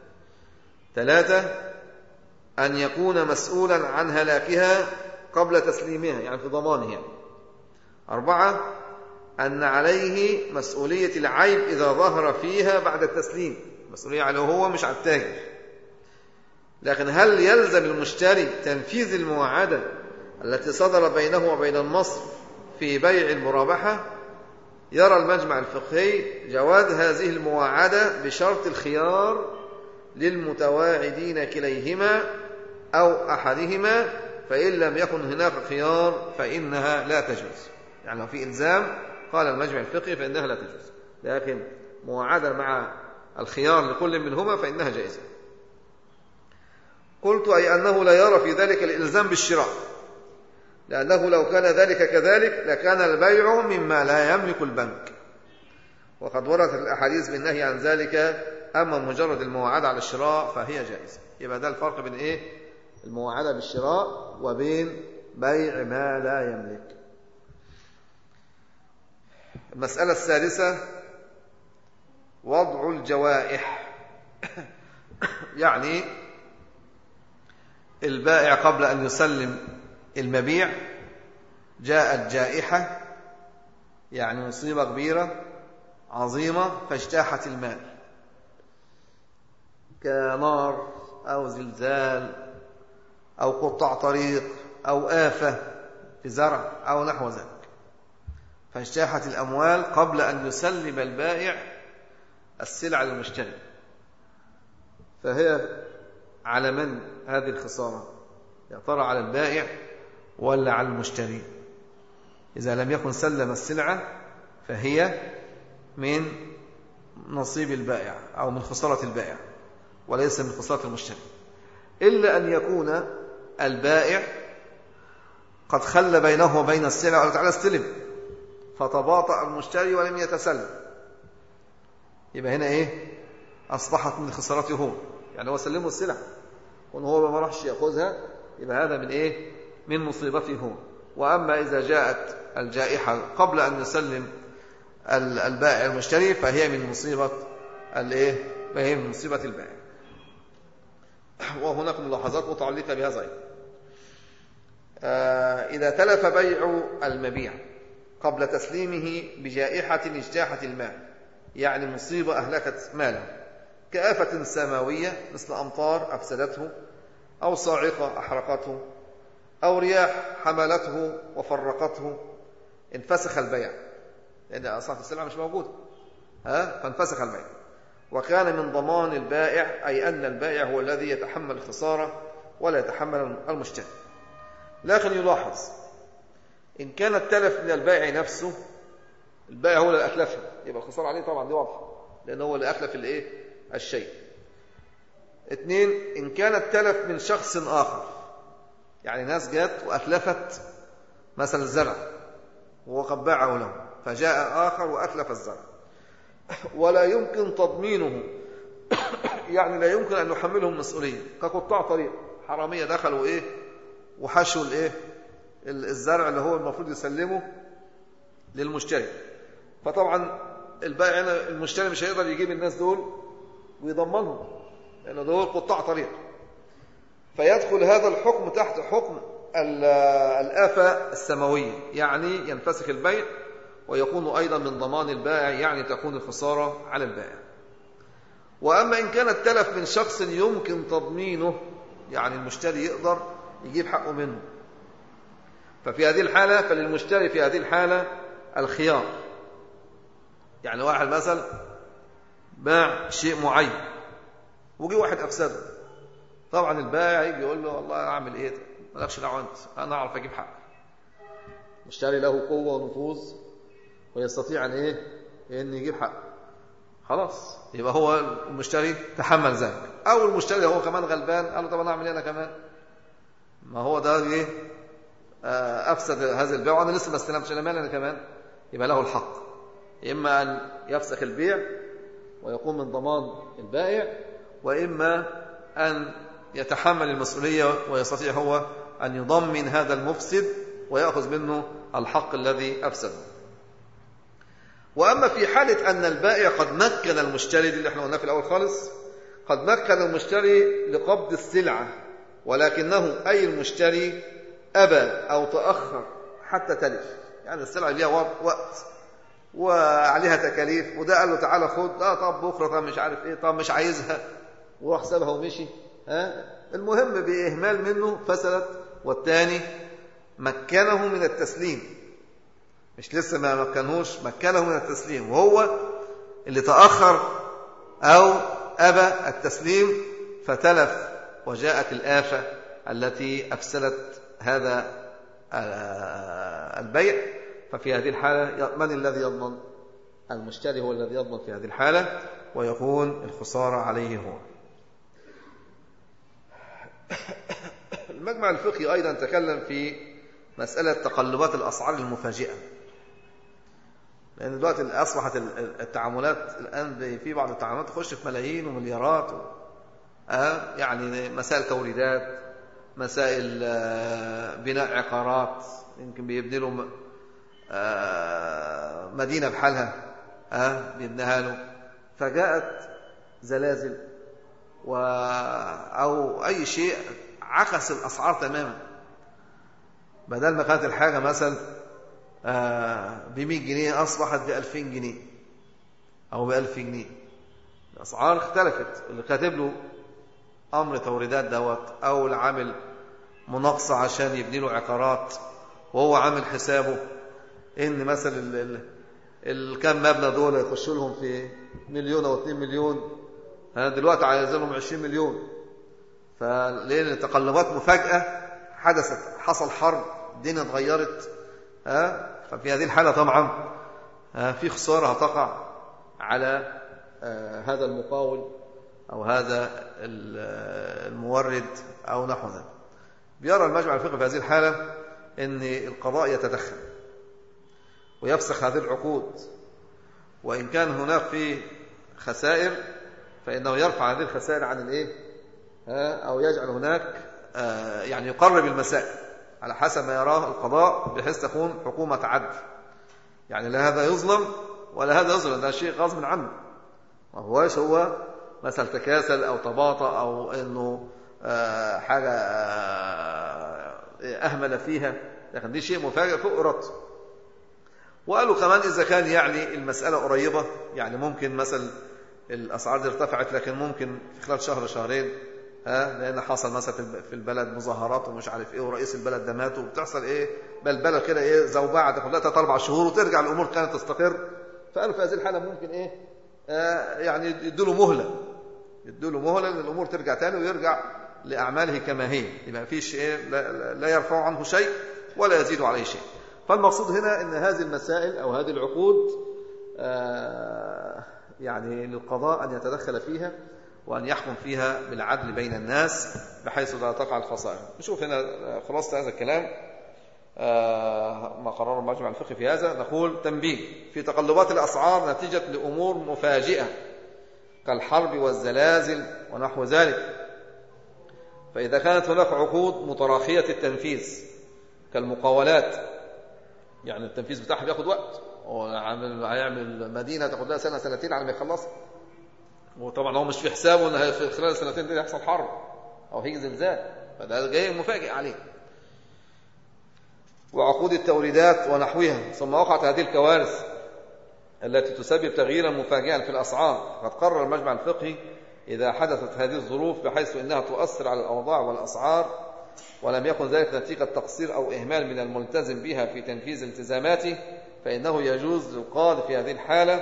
3، أن يكون مسؤولا عن هلاكها قبل تسليمها، يعني في ضمانها. 4، أن عليه مسؤولية العيب إذا ظهر فيها بعد التسليم، مسؤولية عليه هو مش على التاجر. لكن هل يلزم المشتري تنفيذ المواعدة التي صدر بينه وبين المصرف في بيع المرابحة؟ يرى المجمع الفقهي جواز هذه المواعدة بشرط الخيار للمتواعدين كليهما أو أحدهما، فإن لم يكن هناك خيار فإنها لا تجوز. يعني لو في إلزام قال المجمع الفقهي فإنها لا تجوز، لكن مواعدة مع الخيار لكل منهما فإنها جائزة. قلت أي أنه لا يرى في ذلك الإلزام بالشراء، لأنه لو كان ذلك كذلك لكان البيع مما لا يملك البنك، وقد وردت الأحاديث بالنهي عن ذلك. أما مجرد المواعدة على الشراء فهي جائزة. يبقى ده الفرق بين المواعدة بالشراء وبين بيع ما لا يملك. المسألة الثالثة: وضع الجوائح. يعني البائع قبل أن يسلم المبيع جاءت جائحة، يعني مصيبة كبيرة عظيمة فاجتاحت المال، كنار أو زلزال أو قطاع طريق أو آفة في زرع أو نحو ذلك، فاجتاحت الأموال قبل أن يسلم البائع السلع للمشتري. فهي على من هذه الخسارة؟ يا ترى على البائع ولا على المشتري؟ إذا لم يكن سلم السلعة فهي من نصيب البائع أو من خسارة البائع وليس من خسارة المشتري، إلا أن يكون البائع قد خلى بينه وبين السلع وقال تعالى استلم، فتباطأ المشتري ولم يتسلم، يبقى هنا إيه؟ أصبحت من خسارته هو، يعني هو سلمه السلع وهو ما راحش يأخذها، يبقى هذا من إيه؟ من مصيبته هو. وأما إذا جاءت الجائحة قبل أن يسلم البائع المشتري فهي من مصيبة الإيه؟ فهي من مصيبة البائع. وهناك ملاحظات متعلقة بهذا أيضا. إذا تلف بيع المبيع قبل تسليمه بجائحة اجتاحت المال، يعني مصيبة أهلكت ماله، كآفة سماوية مثل أمطار أفسدته، أو صاعقة أحرقته، أو رياح حملته وفرقته، انفسخ البيع، لأن أصحاب السلعة مش موجودة، فانفسخ البيع. وكان من ضمان البائع، أي أن البائع هو الذي يتحمل الخسارة ولا يتحمل المشتري. لكن يلاحظ إن كان التلف من البائع نفسه، البائع هو اللي أتلفه، يبقى الخسارة عليه طبعا، دي واضحة، لأنه هو اللي أتلف الشيء. 2، إن كان التلف من شخص آخر، يعني ناس جات وأتلفت مثلا الزرع وهو قد باعه له، فجاء آخر وأتلف الزرع ولا يمكن تضمينه، يعني لا يمكن أن نحملهم مسؤولية، كقطاع طريق حرامية دخلوا وحشوا الزرع اللي هو المفروض يسلمه للمشتري. فطبعا البائع المشتري مش هيقدر يجيب الناس دول ويضمنهم، لأن دول قطاع طريق. فيدخل هذا الحكم تحت حكم الآفة السماوية، يعني ينفسخ البيع ويكون أيضا من ضمان البائع، يعني تكون الخسارة على البائع. وأما إن كان التلف من شخص يمكن تضمينه، يعني المشتري يقدر يجيب حقه منه، ففي هذه الحالة فللمشتري في هذه الحالة الخيار. يعني واحد مثلا باع شيء معين وجي واحد أفسده، طبعا البائع يجي يقول له والله أعمل إيه؟ مالكش دعوة أنت، أنا أعرف أجيب حقي. المشتري له قوة ونفوذ ويستطيع أن يجيب حقه، خلاص يبقى هو المشتري تحمل ذلك. أو المشتري هو كمان غلبان، قال له طب أنا أعمل إيه أنا كمان؟ ما هو ده أفسد هذا البيع وأنا لسه ما استلمتش المال أنا كمان، يبقى له الحق، إما أن يفسخ البيع ويقوم من ضمان البائع، وإما أن يتحمل المسؤولية ويستطيع هو أن يضمن هذا المفسد ويأخذ منه الحق الذي أفسده. وأما في حالة أن البائع قد مكن المشتري، اللي احنا قلناه في الأول خالص، قد مكن المشتري لقبض السلعة، ولكنه أي المشتري أبى أو تأخر حتى تلف، يعني السلعة ليها وقت وعليها تكاليف، وده قال له تعالى خد، طب بكرة، طب مش عارف ايه، طب مش عايزها، وراح سابها ومشي، المهم بإهمال منه فسدت. والثاني مكنه من التسليم، مش لسه ما مكنهوش، مكنه من التسليم، وهو اللي تأخر أو أبى التسليم فتلف، وجاءت الآفة التي أفسدت هذا البيع. ففي هذه الحالة من الذي يضمن؟ المشتري هو الذي يضمن في هذه الحالة، ويكون الخسارة عليه هو. المجمع الفقهي أيضا تكلم في مسألة تقلبات الأسعار المفاجئة، لأن دلوقتي أصبحت التعاملات الآن في بعض التعاملات تخش في ملايين ومليارات، يعني مسائل توريدات، مسائل بناء عقارات، يمكن بيبني له مدينة بحالها بيبنيها له، فجاءت زلازل أو أي شيء عكس الأسعار تماما. بدل ما كانت الحاجة مثلا ب100 جنيه أصبحت ب2000 جنيه، أو ب1000 جنيه. الأسعار اختلفت. اللي كاتب له أمر توريدات دوت، أو العامل مناقصة عشان يبني له عقارات وهو عامل حسابه إن مثلا الكام مبنى دول يخشوا لهم في 1 أو 2 مليون، دلوقتي عايزين لهم 20 مليون. فلأن تقلبات مفاجئة حدثت، حصل حرب، الدنيا اتغيرت، ففي هذه الحالة طبعا في خسارة هتقع على هذا المقاول أو هذا المورد أو نحو ذلك. بيرى المجمع الفقهي في هذه الحالة أن القضاء يتدخل ويفسخ هذه العقود، وإن كان هناك في خسائر فإنه يرفع هذه الخسائر عن الإيه؟ أو يجعل هناك يعني يقرب المسائل على حسب ما يراه القضاء، بحيث تكون حكومة عدل. يعني لا هذا يظلم ولا هذا يظلم، ده شيء غصب عنه، ما هوش هو مثلا تكاسل أو تباطأ أو أنه حاجة أهمل فيها، لكن دي شيء مفاجئ فوق إرادته. وقالوا كمان إذا كان يعني المسألة قريبة، يعني ممكن مثلا الأسعار دي ارتفعت لكن ممكن في خلال شهر شهرين لأن حصل مثلا في البلد مظاهرات ومش عارف إيه ورئيس البلد ده مات وبتحصل إيه بلبلة كده إيه زوبعة تاخد لها 3-4 شهور وترجع الأمور كانت تستقر. فقالوا في هذه الحالة ممكن إيه يعني يدوا له مهلة لأن الأمور ترجع تاني ويرجع لأعماله كما هي، يبقى فيش إيه لا يرفع عنه شيء ولا يزيد عليه شيء. فالمقصود هنا أن هذه المسائل أو هذه العقود يعني للقضاء أن يتدخل فيها وأن يحكم فيها بالعدل بين الناس بحيث لا تقع الخسائر. نشوف هنا خلاصة هذا الكلام ما قرره المجمع الفقهي في هذا. نقول تنبيه في تقلبات الأسعار نتيجة لأمور مفاجئة كالحرب والزلازل ونحو ذلك، فإذا كانت هناك عقود متراخية التنفيذ كالمقاولات، يعني التنفيذ بتاعها بياخد وقت، هيعمل مدينة تاخد لها 1-2 على ما يخلصها، وطبعا هو مش في حسابه ان في خلال السنتين دي يحصل حرب او هيجي زلزال، فده جاي مفاجئ عليه. وعقود التوريدات ونحوها. ثم وقعت هذه الكوارث التي تسبب تغييرا مفاجئا في الأسعار. قد قرر المجمع الفقهي إذا حدثت هذه الظروف بحيث إنها تؤثر على الأوضاع والأسعار ولم يكن ذلك نتيجة تقصير أو إهمال من الملتزم بها في تنفيذ التزاماته، فإنه يجوز للقاضي في هذه الحالة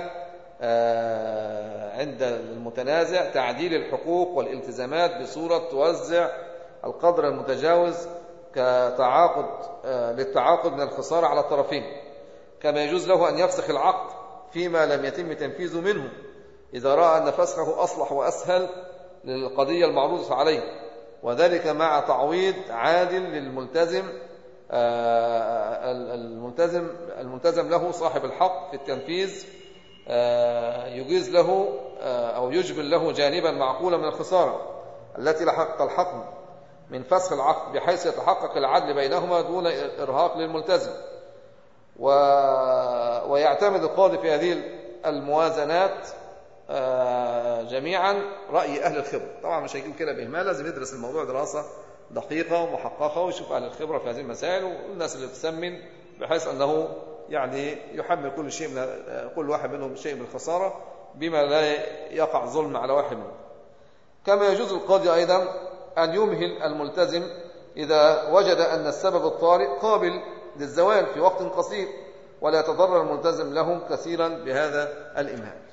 عند المتنازع تعديل الحقوق والالتزامات بصورة توزع القدر المتجاوز كتعاقد للتعاقد من الخسارة على الطرفين، كما يجوز له أن يفسخ العقد فيما لم يتم تنفيذه منه إذا رأى أن فسخه أصلح وأسهل للقضية المعروضة عليه، وذلك مع تعويض عادل للملتزم الملتزم له صاحب الحق في التنفيذ، يجيز له أو يجبر له جانبا معقولا من الخسارة التي تلحقه من فسخ العقد بحيث يتحقق العدل بينهما دون إرهاق للملتزم. ويعتمد القاضي في هذه الموازنات جميعا رأي أهل الخبرة. طبعا مش هيجيب كده بإهمال، لازم يدرس الموضوع دراسة دقيقة ومحققة ويشوف أهل الخبرة في هذه المسائل والناس اللي تسمن، بحيث أنه يعني يحمل كل واحد منهم شيء من الخسارة بما لا يقع ظلم على واحد منهم. كما يجوز القاضي أيضا أن يمهل الملتزم إذا وجد أن السبب الطارئ قابل للزوال في وقت قصير ولا يتضرر الملتزم له كثيرا بهذا الإمهال.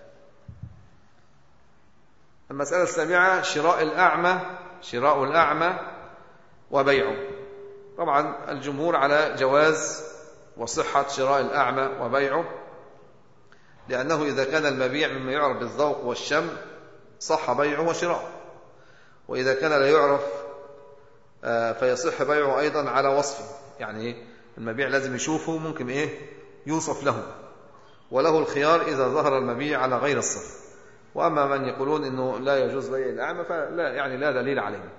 المسألة السابعة شراء الأعمى وبيعه. طبعا الجمهور على جواز وصحة شراء الأعمى وبيعه، لأنه إذا كان المبيع مما يعرف بالذوق والشم صح بيعه وشراءه، وإذا كان لا يعرف فيصح بيعه أيضا على وصفه، يعني المبيع لازم يشوفه ممكن يوصف له، وله الخيار إذا ظهر المبيع على غير الصفة. وأما من يقولون إنه لا يجوز بيع الأعمى فلا يعني لا دليل عليه،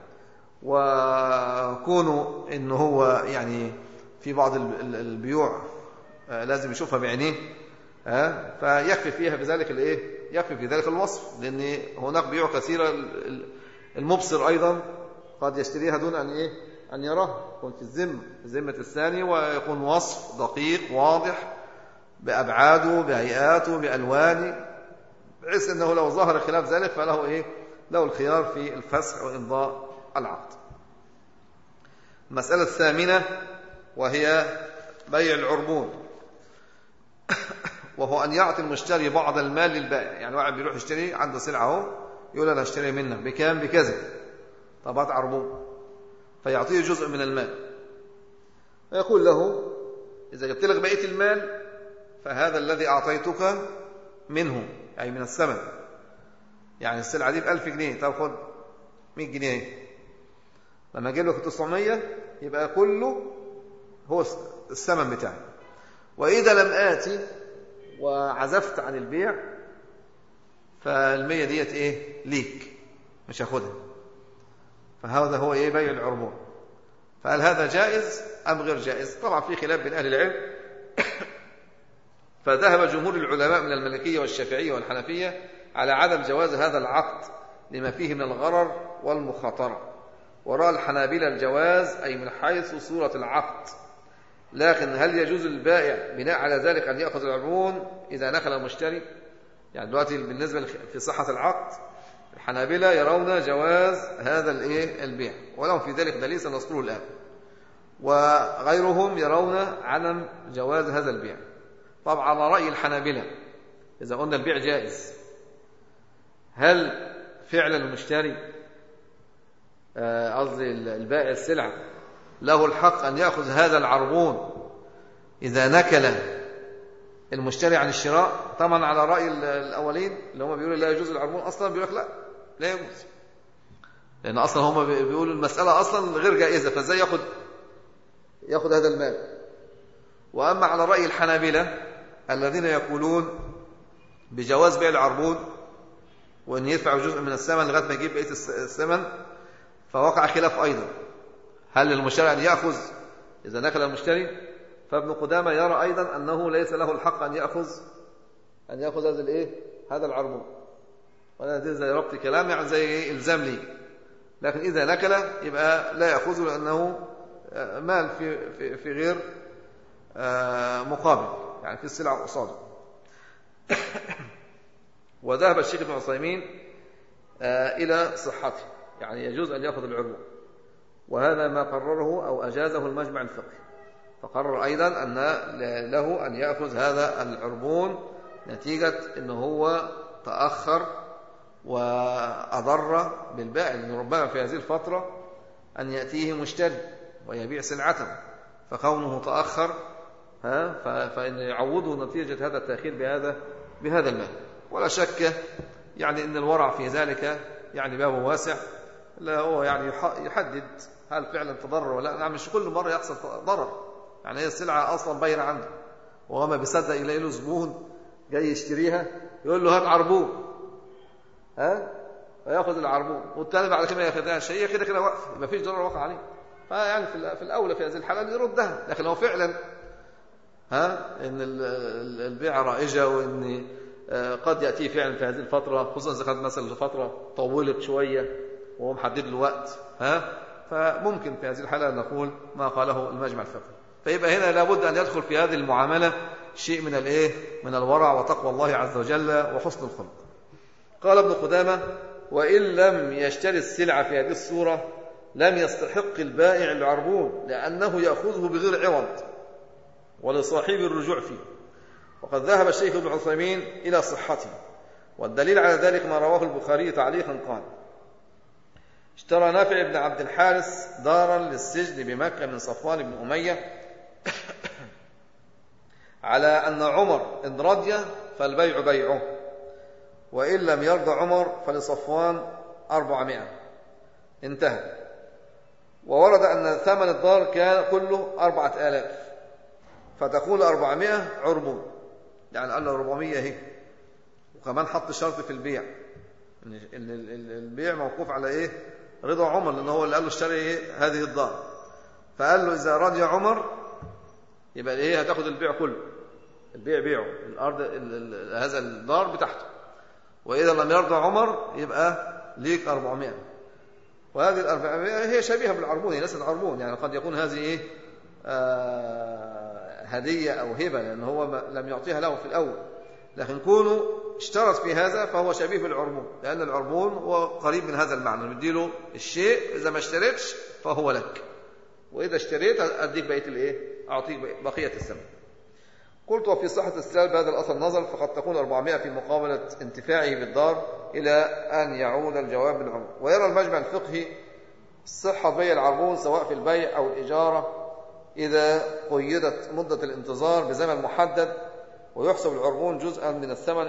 وكونه إنه هو يعني في بعض البيوع لازم يشوفها بعينيه فيكفي فيها بذلك يكفي في ذلك الوصف، لأن هناك بيوع كثيرة المبصر أيضا قد يشتريها دون أن يراه، يكون في ذمة الثاني، ويكون وصف دقيق واضح بأبعاده بهيئاته بألوانه بحيث أنه لو ظهر خلاف ذلك فله إيه؟ له الخيار في الفسخ وإمضاء العقد. المسألة الثامنة وهي بيع العربون، وهو أن يعطي المشتري بعض المال للبائع. يعني واحد بيروح يشتري عنده سلعة اهو، يقول أنا اشتري منك بكام؟ بكذا، طب هات عربون، فيعطيه جزء من المال، فيقول له إذا جبت لك بقية المال فهذا الذي أعطيتك منه، أي من الثمن. يعني السلعة دي ب1000 جنيه، طب خد 100 جنيه، لما أجيب لك 900 يبقى كله هو الثمن بتاعي. وإذا لم آتي وعزفت عن البيع فالمية ديت إيه؟ ليك، مش هاخدها. فهذا هو إيه؟ بيع العربون. فهل هذا جائز أم غير جائز؟ طبعا في خلاف بين أهل العلم. فذهب جمهور العلماء من المالكية والشافعية والحنفية على عدم جواز هذا العقد لما فيه من الغرر والمخاطرة، ورأى الحنابلة الجواز أي من حيث صورة العقد. لكن هل يجوز للبائع بناء على ذلك أن يأخذ العربون إذا نخل المشتري؟ يعني دلوقتي بالنسبة في صحة العقد الحنابلة يرون جواز هذا البيع، ولهم في ذلك دليل سنذكره الآن، وغيرهم يرون عدم جواز هذا البيع. طبعا على رأي الحنابلة إذا قلنا البيع جائز، هل فعلا المشتري قصدي البائع السلعة له الحق أن يأخذ هذا العربون إذا نكل المشتري عن الشراء؟ طبعا على رأي الأولين اللي هم بيقولوا لا يجوز العربون أصلا، بيقول لك لا يجوز، لأن أصلا هم بيقولوا المسألة أصلا غير جائزة، فإزاي يأخذ هذا المال. وأما على رأي الحنابلة الذين يقولون بجواز بيع العربون وأن يدفع جزء من الثمن لغاية ما يجيب بقية الثمن، فوقع خلاف أيضا، هل للمشتري أن يأخذ إذا نكل المشتري؟ فابن قدامة يرى أيضا أنه ليس له الحق أن يأخذ هذا العربون. وأنا دي زي ربط كلام، يعني زي إلزام لي، لكن إذا نكل يبقى لا يأخذه لأنه مال في غير مقابل، يعني في السلعة قصاده. وذهب الشيخ ابن عثيمين إلى صحته، يعني يجوز أن يأخذ العربون، وهذا ما قرره أو أجازه المجمع الفقهي، فقرر أيضا أن له أن يأخذ هذا العربون نتيجة أنه هو تأخر وأضر بالبائع، لأنه ربما في هذه الفترة أن يأتيه مشتري ويبيع سلعته، فكونه تأخر فإن يعوضه نتيجة هذا التأخير بهذا المال. ولا شك يعني أن الورع في ذلك يعني باب واسع، لا هو يعني يحدد هل فعلا تضرر ولا لا. مش كل مرة يحصل ضرر، يعني هي السلعة أصلا باينة عنده وهو ما بيصدق يلاقي له زبون جاي يشتريها يقول له هات عربون، فياخذ العربون، والثاني بعد كده ياخذها شيء كده واقف، ما فيش ضرر وقع عليه. فيعني في الأولى في هذه الحالة يردها. لكن لو فعلا إن البيع رائجة وإن قد يأتي فعلا في هذه الفترة، خصوصا إذا كانت مثلا الفترة طولت شوية وهو محدد له وقت، فممكن في هذه الحالة نقول ما قاله المجمع الفقهي. فيبقى هنا لابد أن يدخل في هذه المعاملة شيء من الورع وتقوى الله عز وجل وحسن الخلق. قال ابن قدامة: وإن لم يشتري السلعة في هذه الصورة لم يستحق البائع العربون، لأنه يأخذه بغير عوض ولصاحب الرجوع فيه. وقد ذهب الشيخ ابن عثيمين إلى صحته، والدليل على ذلك ما رواه البخاري تعليقا قال: اشترى نافع بن عبد الحارث دارا للسجن بمكة من صفوان بن أمية على أن عمر إن رضي فالبيع بيعه، وإن لم يرضى عمر فلصفوان 400. انتهى. وورد أن ثمن الدار كان كله 4000، فتقول 400 عربون، يعني قال له 400 هي. وكمان حط شرط في البيع إن البيع موقوف على رضا عمر، لأنه هو اللي قال له اشتري هذه الدار. فقال له إذا رضي عمر يبقى هتاخد البيع كله، البيع بيعه، الأرض هذا الدار بتاعته. وإذا لم يرضى عمر يبقى ليك 400. وهذه 400 هي شبيهة بالعربون، هي ليست عربون، يعني قد يكون هذه هدية أو هبة، لأن هو لم يعطيها له في الأول. لكن كونه اشترط في هذا فهو شبيه بالعربون، لأن العربون هو قريب من هذا المعنى، بديله الشيء إذا ما اشتريتش فهو لك، وإذا اشتريت أديك بقية الإيه؟ أعطيك بقية الثمن. قلت وفي صحة استدلال بهذا الأثر نظر، فقد تكون 400 في مقابلة انتفاعه بالدار إلى أن يعود الجواب بالعمر. ويرى المجمع الفقهي صحة بيع العربون سواء في البيع أو الإجارة إذا قيدت مدة الانتظار بزمن محدد، ويحسب العربون جزءا من الثمن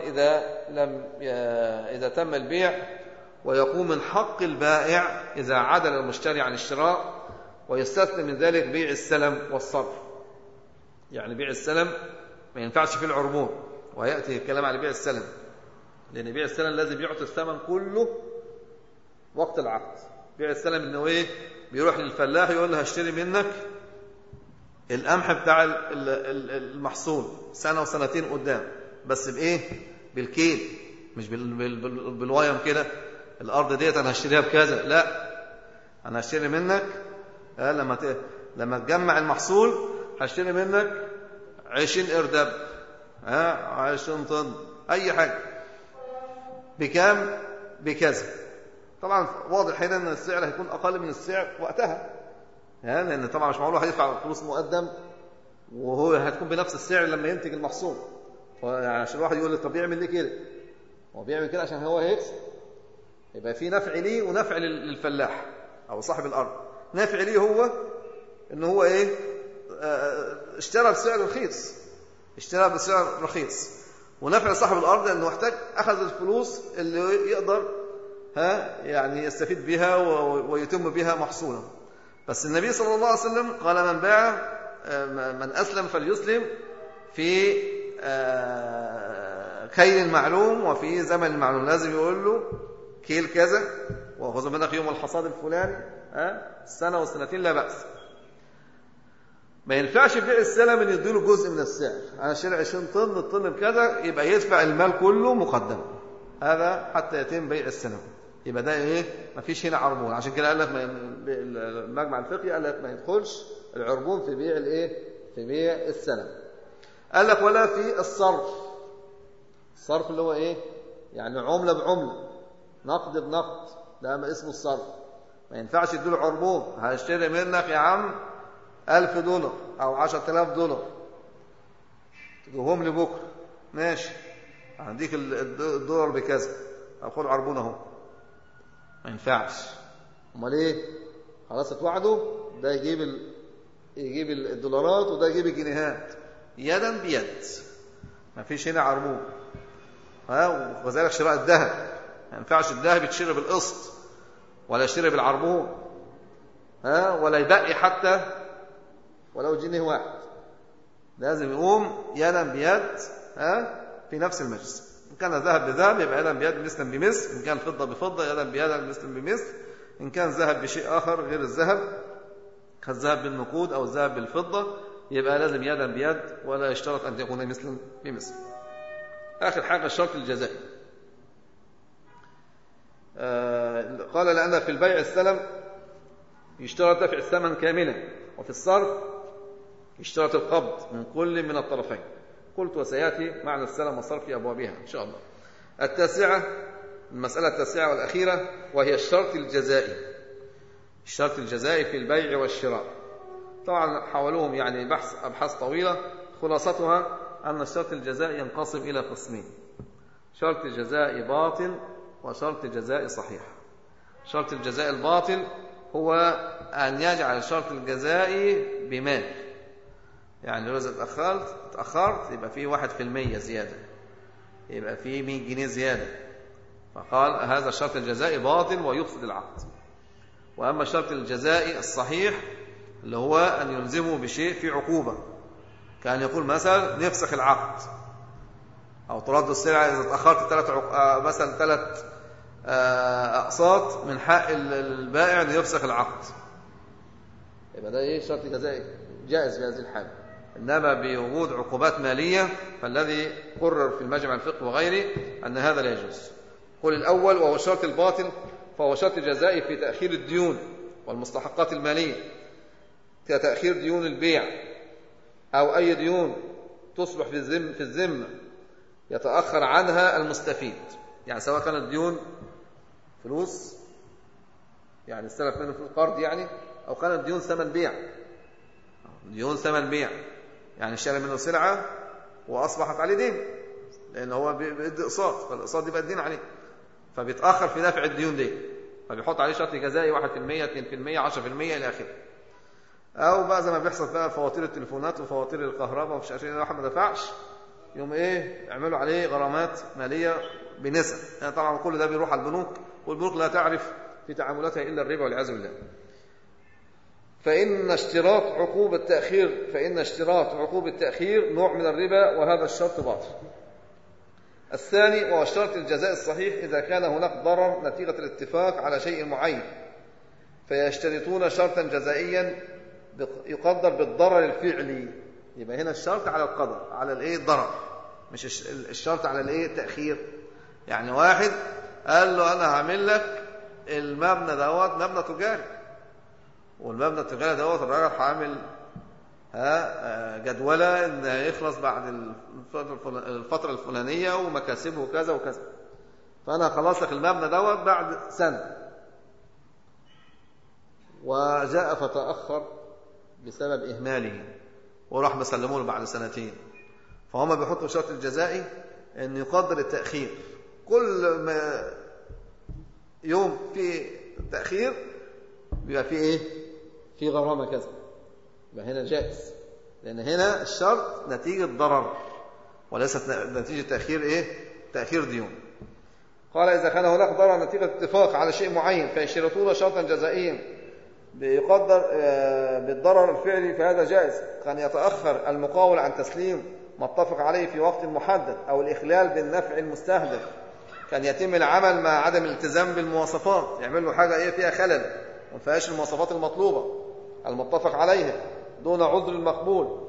إذا تم البيع، ويقوم من حق البائع إذا عدل المشتري عن الشراء، ويستثنى من ذلك بيع السلم والصرف. يعني بيع السلم ما ينفعش فيه العربون، وهيأتي الكلام على بيع السلم، لأن بيع السلم لازم يعطي الثمن كله وقت العقد. بيع السلم إنه إيه؟ بيروح للفلاح يقول له هشتري منك القمح بتاع المحصول سنة وسنتين قدام، بس بإيه؟ بالكيل، مش بالويم كده. الأرض ديت أنا هشتريها بكذا، لا، أنا هشتري منك لما تجمع المحصول هشتري منك 20 إرداب، 20 طن، أي حاجة، بكام؟ بكذا. طبعا واضح هنا أن السعر هيكون أقل من السعر وقتها، لأن طبعا مش معقول هيدفع فلوس مقدم وهو هتكون بنفس السعر لما ينتج المحصول. عشان الواحد يقول لي طب يعمل ليه كده؟ هو بيعمل كده عشان هو هيكسب، يبقى في نفع ليه ونفع للفلاح أو صاحب الأرض. نفع ليه هو إن هو إيه؟ اشترى بسعر رخيص، اشترى بسعر رخيص، ونفع صاحب الأرض إنه محتاج أخذ الفلوس اللي يقدر يعني يستفيد بها ويتم بها محصولا. بس النبي صلى الله عليه وسلم قال من أسلم فليسلم في كيل معلوم وفي زمن معلوم، لازم يقول له كيل كذا وخذ منك يوم الحصاد الفلاني، السنة والسنتين لا بأس. ما ينفعش بيع السلم ان يديله جزء من السعر. انا شاري 20 طن، الطن بكذا، يبقى يدفع المال كله مقدما، هذا حتى يتم بيع السلم. يبقى ده ايه؟ ما فيش هنا عربون. عشان كده قال لك المجمع الفقهي قال لك ما يدخلش العربون في بيع الايه؟ في بيع السلم. قال لك ولا في الصرف. الصرف اللي هو ايه؟ يعني عملة بعملة، نقد بنقد، ده اسمه الصرف. ما ينفعش تديله عربون. هشتري منك يا عم $1000 أو $10,000، تدوهم لي بكرة، ماشي، هديك $1 بكذا، أخذ عربون أهو. ما ينفعش. امال ايه؟ خلاص اتوعدوا، ده يجيب الدولارات وده يجيب الجنيهات يدا بيد، ما فيش هنا عربون. وكذلك شراء الذهب، ما ينفعش الذهب يتشري بالقسط ولا يشتري بالعربون، ولا يبقي حتى ولو جنيه واحد، لازم يقوم يدا بيد في نفس المجلس. إن كان ذهب بذهب يبقى يدا بيد مثلا بمثل، إن كان فضة بفضة يدا بيد مثلا بمثل، إن كان ذهب بشيء آخر غير الذهب، كالذهب بالنقود أو الذهب بالفضة، يبقى لازم يدا بيد ولا يشترط أن يكون مثلا بمثل. آخر حاجة الشرط الجزائي. قال لأن في البيع السلم يشترط دفع الثمن كاملا، وفي الصرف يشترط القبض من كل من الطرفين. قلت وسيأتي معنى السلم والصرف في أبوابها إن شاء الله. التاسعة، المسألة التاسعة والأخيرة، وهي الشرط الجزائي. الشرط الجزائي في البيع والشراء. طبعا حولوهم يعني أبحاث طويلة، خلاصتها أن الشرط الجزائي ينقسم إلى قسمين: شرط جزائي باطل وشرط جزائي صحيح. شرط الجزائي الباطل هو أن يجعل الشرط الجزائي بمال، يعني لو إذا اتأخرت يبقى فيه 1% زيادة، يبقى فيه 100 جنيه زيادة، فقال هذا الشرط الجزائي باطل ويفسد العقد. وأما الشرط الجزائي الصحيح اللي هو أن يلزمه بشيء في عقوبة، كان يقول مثلا نفسخ العقد، أو ترد السلعة إذا اتأخرت مثلا 3 أقساط من حق البائع أن يفسخ العقد، يبقى ده إيه؟ شرط جزائي جائز في هذه الحالة. إنما بوجود عقوبات مالية فالذي قرر في المجمع الفقهي وغيره أن هذا لا يجوز. قل الأول وهو الشرط الباطل، فهو شرط جزائي في تأخير الديون والمستحقات المالية، كتأخير ديون البيع أو أي ديون تصبح في الذمة يتأخر عنها المستفيد، يعني سواء كانت ديون فلوس يعني استلف منه في القرض يعني، أو كانت ديون ثمن بيع، ديون ثمن بيع يعني اشترى منه سلعة وأصبحت عليه دين، لأن هو بيدي اقساط، فالاقساط دي بقى الدين عليه، فبيتأخر في دفع الديون دي، فبيحط عليه شرط جزائي 1%، 2%، 10% إلى آخره. أو بقى زي ما بيحصل بقى فواتير التليفونات وفواتير الكهرباء ومش عارفين، واحد ما دفعش يوم إيه يعملوا عليه غرامات مالية بنسب، يعني طبعا كل ده بيروح على البنوك، والبنوك لا تعرف في تعاملاتها إلا الربا والعياذ بالله. فإن اشتراط عقوبة التأخير نوع من الربا، وهذا الشرط باطل. الثاني وهو شرط الجزاء الصحيح إذا كان هناك ضرر نتيجة الاتفاق على شيء معين، فيشترطون شرطا جزائيا يقدر بالضرر الفعلي. يبقى هنا الشرط على القدر، على الايه الضرر، مش الشرط على الايه التأخير. يعني واحد قال له انا هعمل لك المبنى دوت مبنى تجاري، والمبنى التجاري دوت الراجل هعمل جدولة ان يخلص بعد الفترة الفلانية ومكاسبه كذا وكذا، فانا هخلص لك المبنى دوت بعد سنة، وجاء فتأخر بسبب إهماله وراح مسلمه له بعد سنتين، فهم بيحطوا الشرط الجزائي أن يقدر التأخير، كل ما يوم في تأخير بيبقى فيه إيه؟ في غرامة كذا، يبقى هنا جائز، لأن هنا الشرط نتيجة ضرر وليست نتيجة تأخير إيه؟ تأخير ديون. قال إذا كان هناك ضرر نتيجة اتفاق على شيء معين فيشترطون شرطا جزائيا بيقدر بالضرر الفعلي، فهذا جائز. كان يتأخر المقاول عن تسليم ما اتفق عليه في وقت محدد، أو الإخلال بالنفع المستهدف، كان يتم العمل مع عدم الالتزام بالمواصفات، يعمل له حاجة إيه فيها خلل وما فيهاش المواصفات المطلوبة المتفق عليها دون عذر المقبول.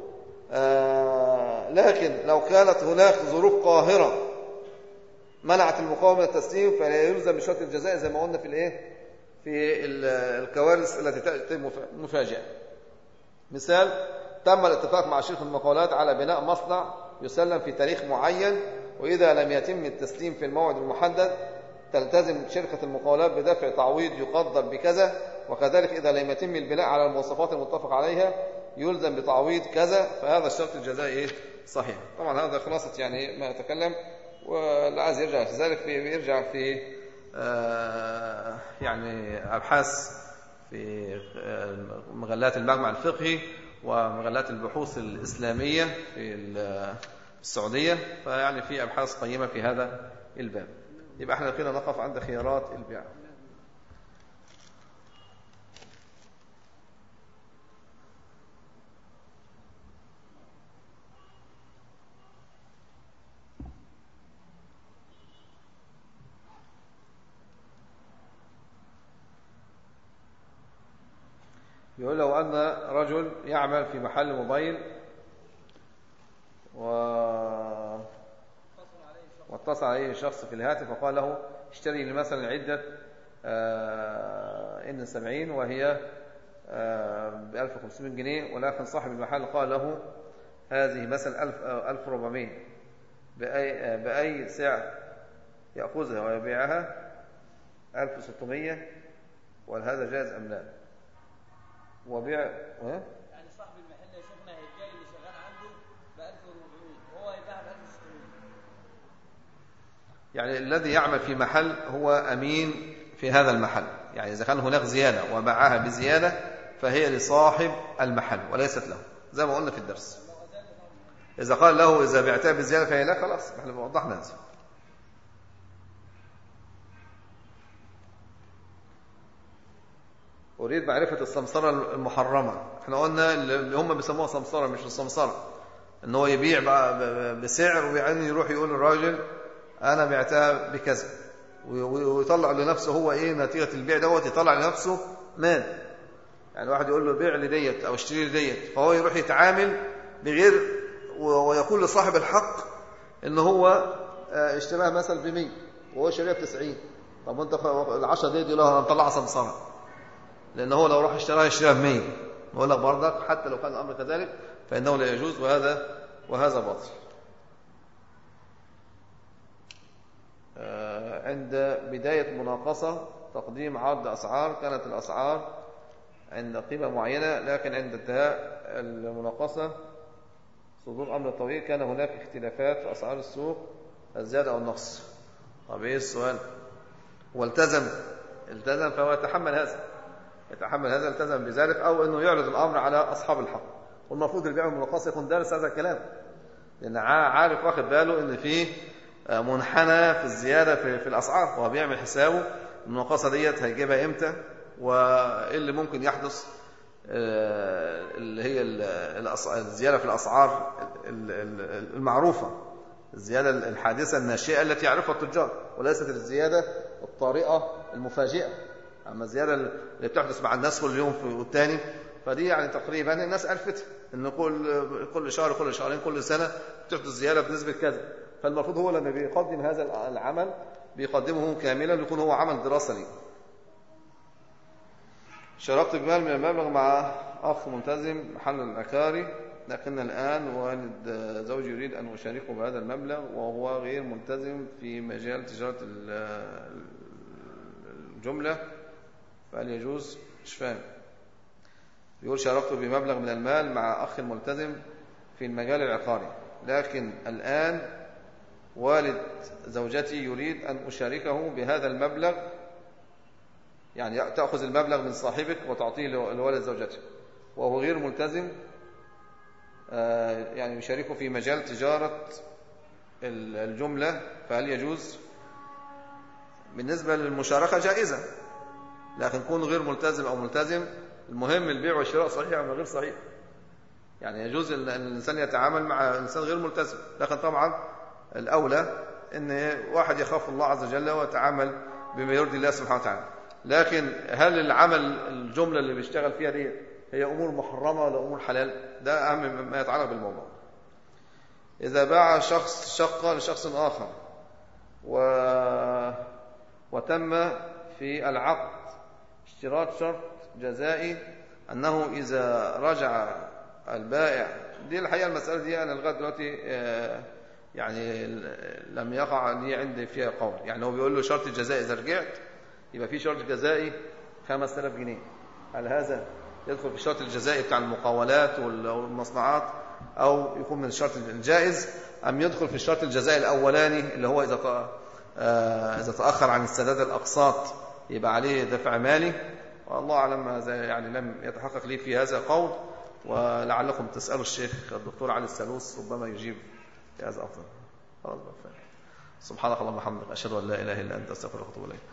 لكن لو كانت هناك ظروف قاهرة منعت المقاول من التسليم فلا يلزم بشرط الجزاء، زي ما قلنا في الايه في الكوارث التي تأتي مفاجئة. مثال: تم الاتفاق مع شركة المقاولات على بناء مصنع يسلم في تاريخ معين، وإذا لم يتم التسليم في الموعد المحدد تلتزم شركة المقاولات بدفع تعويض يقدر بكذا، وكذلك إذا لم يتم البناء على المواصفات المتفق عليها يلزم بتعويض كذا، فهذا الشرط الجزائي صحيح. طبعا هذا خلاصة يعني ما أتكلم، واللي عايز يرجع في ذلك بيرجع في يعني أبحاث في مجلات المجمع الفقهي ومجلات البحوث الإسلامية في السعودية، فيعني في أبحاث قيمة في هذا الباب. يبقى احنا كده نقف عند خيارات البيع. يقول لو أن رجل يعمل في محل موبايل واتصل عليه شخص في الهاتف وقال له اشتري لي مثلا عدة N70 وهي ب 1500 جنيه، ولكن صاحب المحل قال له هذه مثلا 1400، بأي سعر يأخذها ويبيعها؟ 1600، وهذا جائز أم لا؟ وبيع يعني صاحب المحل يا شيخنا الجاي اللي شغال عنده ب 1400 وهو يبيعها ب 1600. يعني الذي يعمل في محل هو أمين في هذا المحل، يعني إذا كان هناك زيادة وباعها بزيادة فهي لصاحب المحل وليست له، زي ما قلنا في الدرس. إذا قال له إذا بعتها بزيادة فهي لا، خلاص احنا وضحنا هذا. أريد معرفة السمسرة المحرمة. احنا قلنا اللي هم بيسموها سمسرة مش السمسرة، ان هو يبيع بسعر وبعدين يروح يقول للراجل انا بعتها بكذا، ويطلع لنفسه هو ايه نتيجة البيع دوت، يطلع لنفسه مال. يعني واحد يقول له بيع لي ديت او اشتري لي ديت، فهو يروح يتعامل بغير ويقول لصاحب الحق ان هو اشتراها مثلا ب 100 وهو شاريها ب 90. طب وانت ال10 دي يقول له انا مطلعها سمسرة، لأنه هو لو راح اشتراها ب 100. نقول لك برضك حتى لو كان الأمر كذلك فإنه لا يجوز، وهذا باطل. عند بداية مناقصة تقديم عرض أسعار، كانت الأسعار عند قيمة معينة، لكن عند انتهاء المناقصة صدور أمر طويل كان هناك اختلافات في أسعار السوق، الزيادة أو النقص. طب إيه السؤال؟ والتزم فهو يتحمل هذا، التزم بذلك، أو أنه يعرض الأمر على أصحاب الحق. والمفروض البيع والمناقصة يكون دارس هذا الكلام، لأن عارف واخد باله أن فيه منحنى في الزيادة في الأسعار، وهو بيعمل حسابه المناقصة ديت هيجيبها إمتى، وإيه اللي ممكن يحدث، اللي هي الزيادة في الأسعار المعروفة، الزيادة الحادثة الناشئة التي يعرفها التجار، وليست الزيادة الطارئة المفاجئة. أما الزيادة اللي بتحدث مع الناس كل يوم والتاني، فدي يعني تقريبا الناس عرفتها إن كل شهر، كل شهرين، كل سنة بتحدث زيادة بنسبة كذا. فالمفروض هو لما بيقدم هذا العمل بيقدمه كاملا، بيكون هو عمل دراسة ليه. شاركت بمال من المبلغ مع أخ ملتزم محل العكاري، لكن الآن والد زوجي يريد أن أشاركه بهذا المبلغ وهو غير ملتزم في مجال تجارة الجملة، فهل يجوز؟ مش فاهم. يقول شاركت بمبلغ من المال مع أخ ملتزم في المجال العقاري، لكن الآن والد زوجتي يريد أن أشاركه بهذا المبلغ، يعني تأخذ المبلغ من صاحبك وتعطيه لوالد زوجتك وهو غير ملتزم، يعني يشاركه في مجال تجارة الجملة، فهل يجوز؟ بالنسبة للمشاركة جائزة، لكن كون غير ملتزم أو ملتزم، المهم البيع والشراء صحيح أو غير صحيح. يعني يجوز أن الإنسان يتعامل مع إنسان غير ملتزم، لكن طبعا الأولى أن واحد يخاف الله عز وجل ويتعامل بما يرضي الله سبحانه وتعالى. لكن هل العمل الجملة اللي بيشتغل فيها دي هي أمور محرمة ولا أمور حلال؟ ده أهم ما يتعلق بالموضوع. إذا باع شخص شقة لشخص آخر وتم في العقد اشتراط شرط جزائي أنه إذا رجع البائع، دي الحقيقة المسألة دي أنا لغاية دلوقتي يعني لم يقع لي عندي فيها قول. يعني هو بيقول له شرط الجزائي إذا رجعت يبقى في شرط جزائي 5000 جنيه، هل هذا يدخل في الشرط الجزائي بتاع المقاولات والمصنعات، أو يكون من الشرط الجائز، أم يدخل في الشرط الجزائي الأولاني اللي هو إذا تأخر عن السداد الأقساط يبقى عليه دفع مالي؟ والله أعلم، يعني لم يتحقق لي في هذا قول، ولعلكم تسألوا الشيخ الدكتور علي السلوس ربما يجيب في هذا أفضل. سبحانك اللهم وبحمدك، أشهد أن لا إله إلا أنت، أستغفرك وأتوب إليك.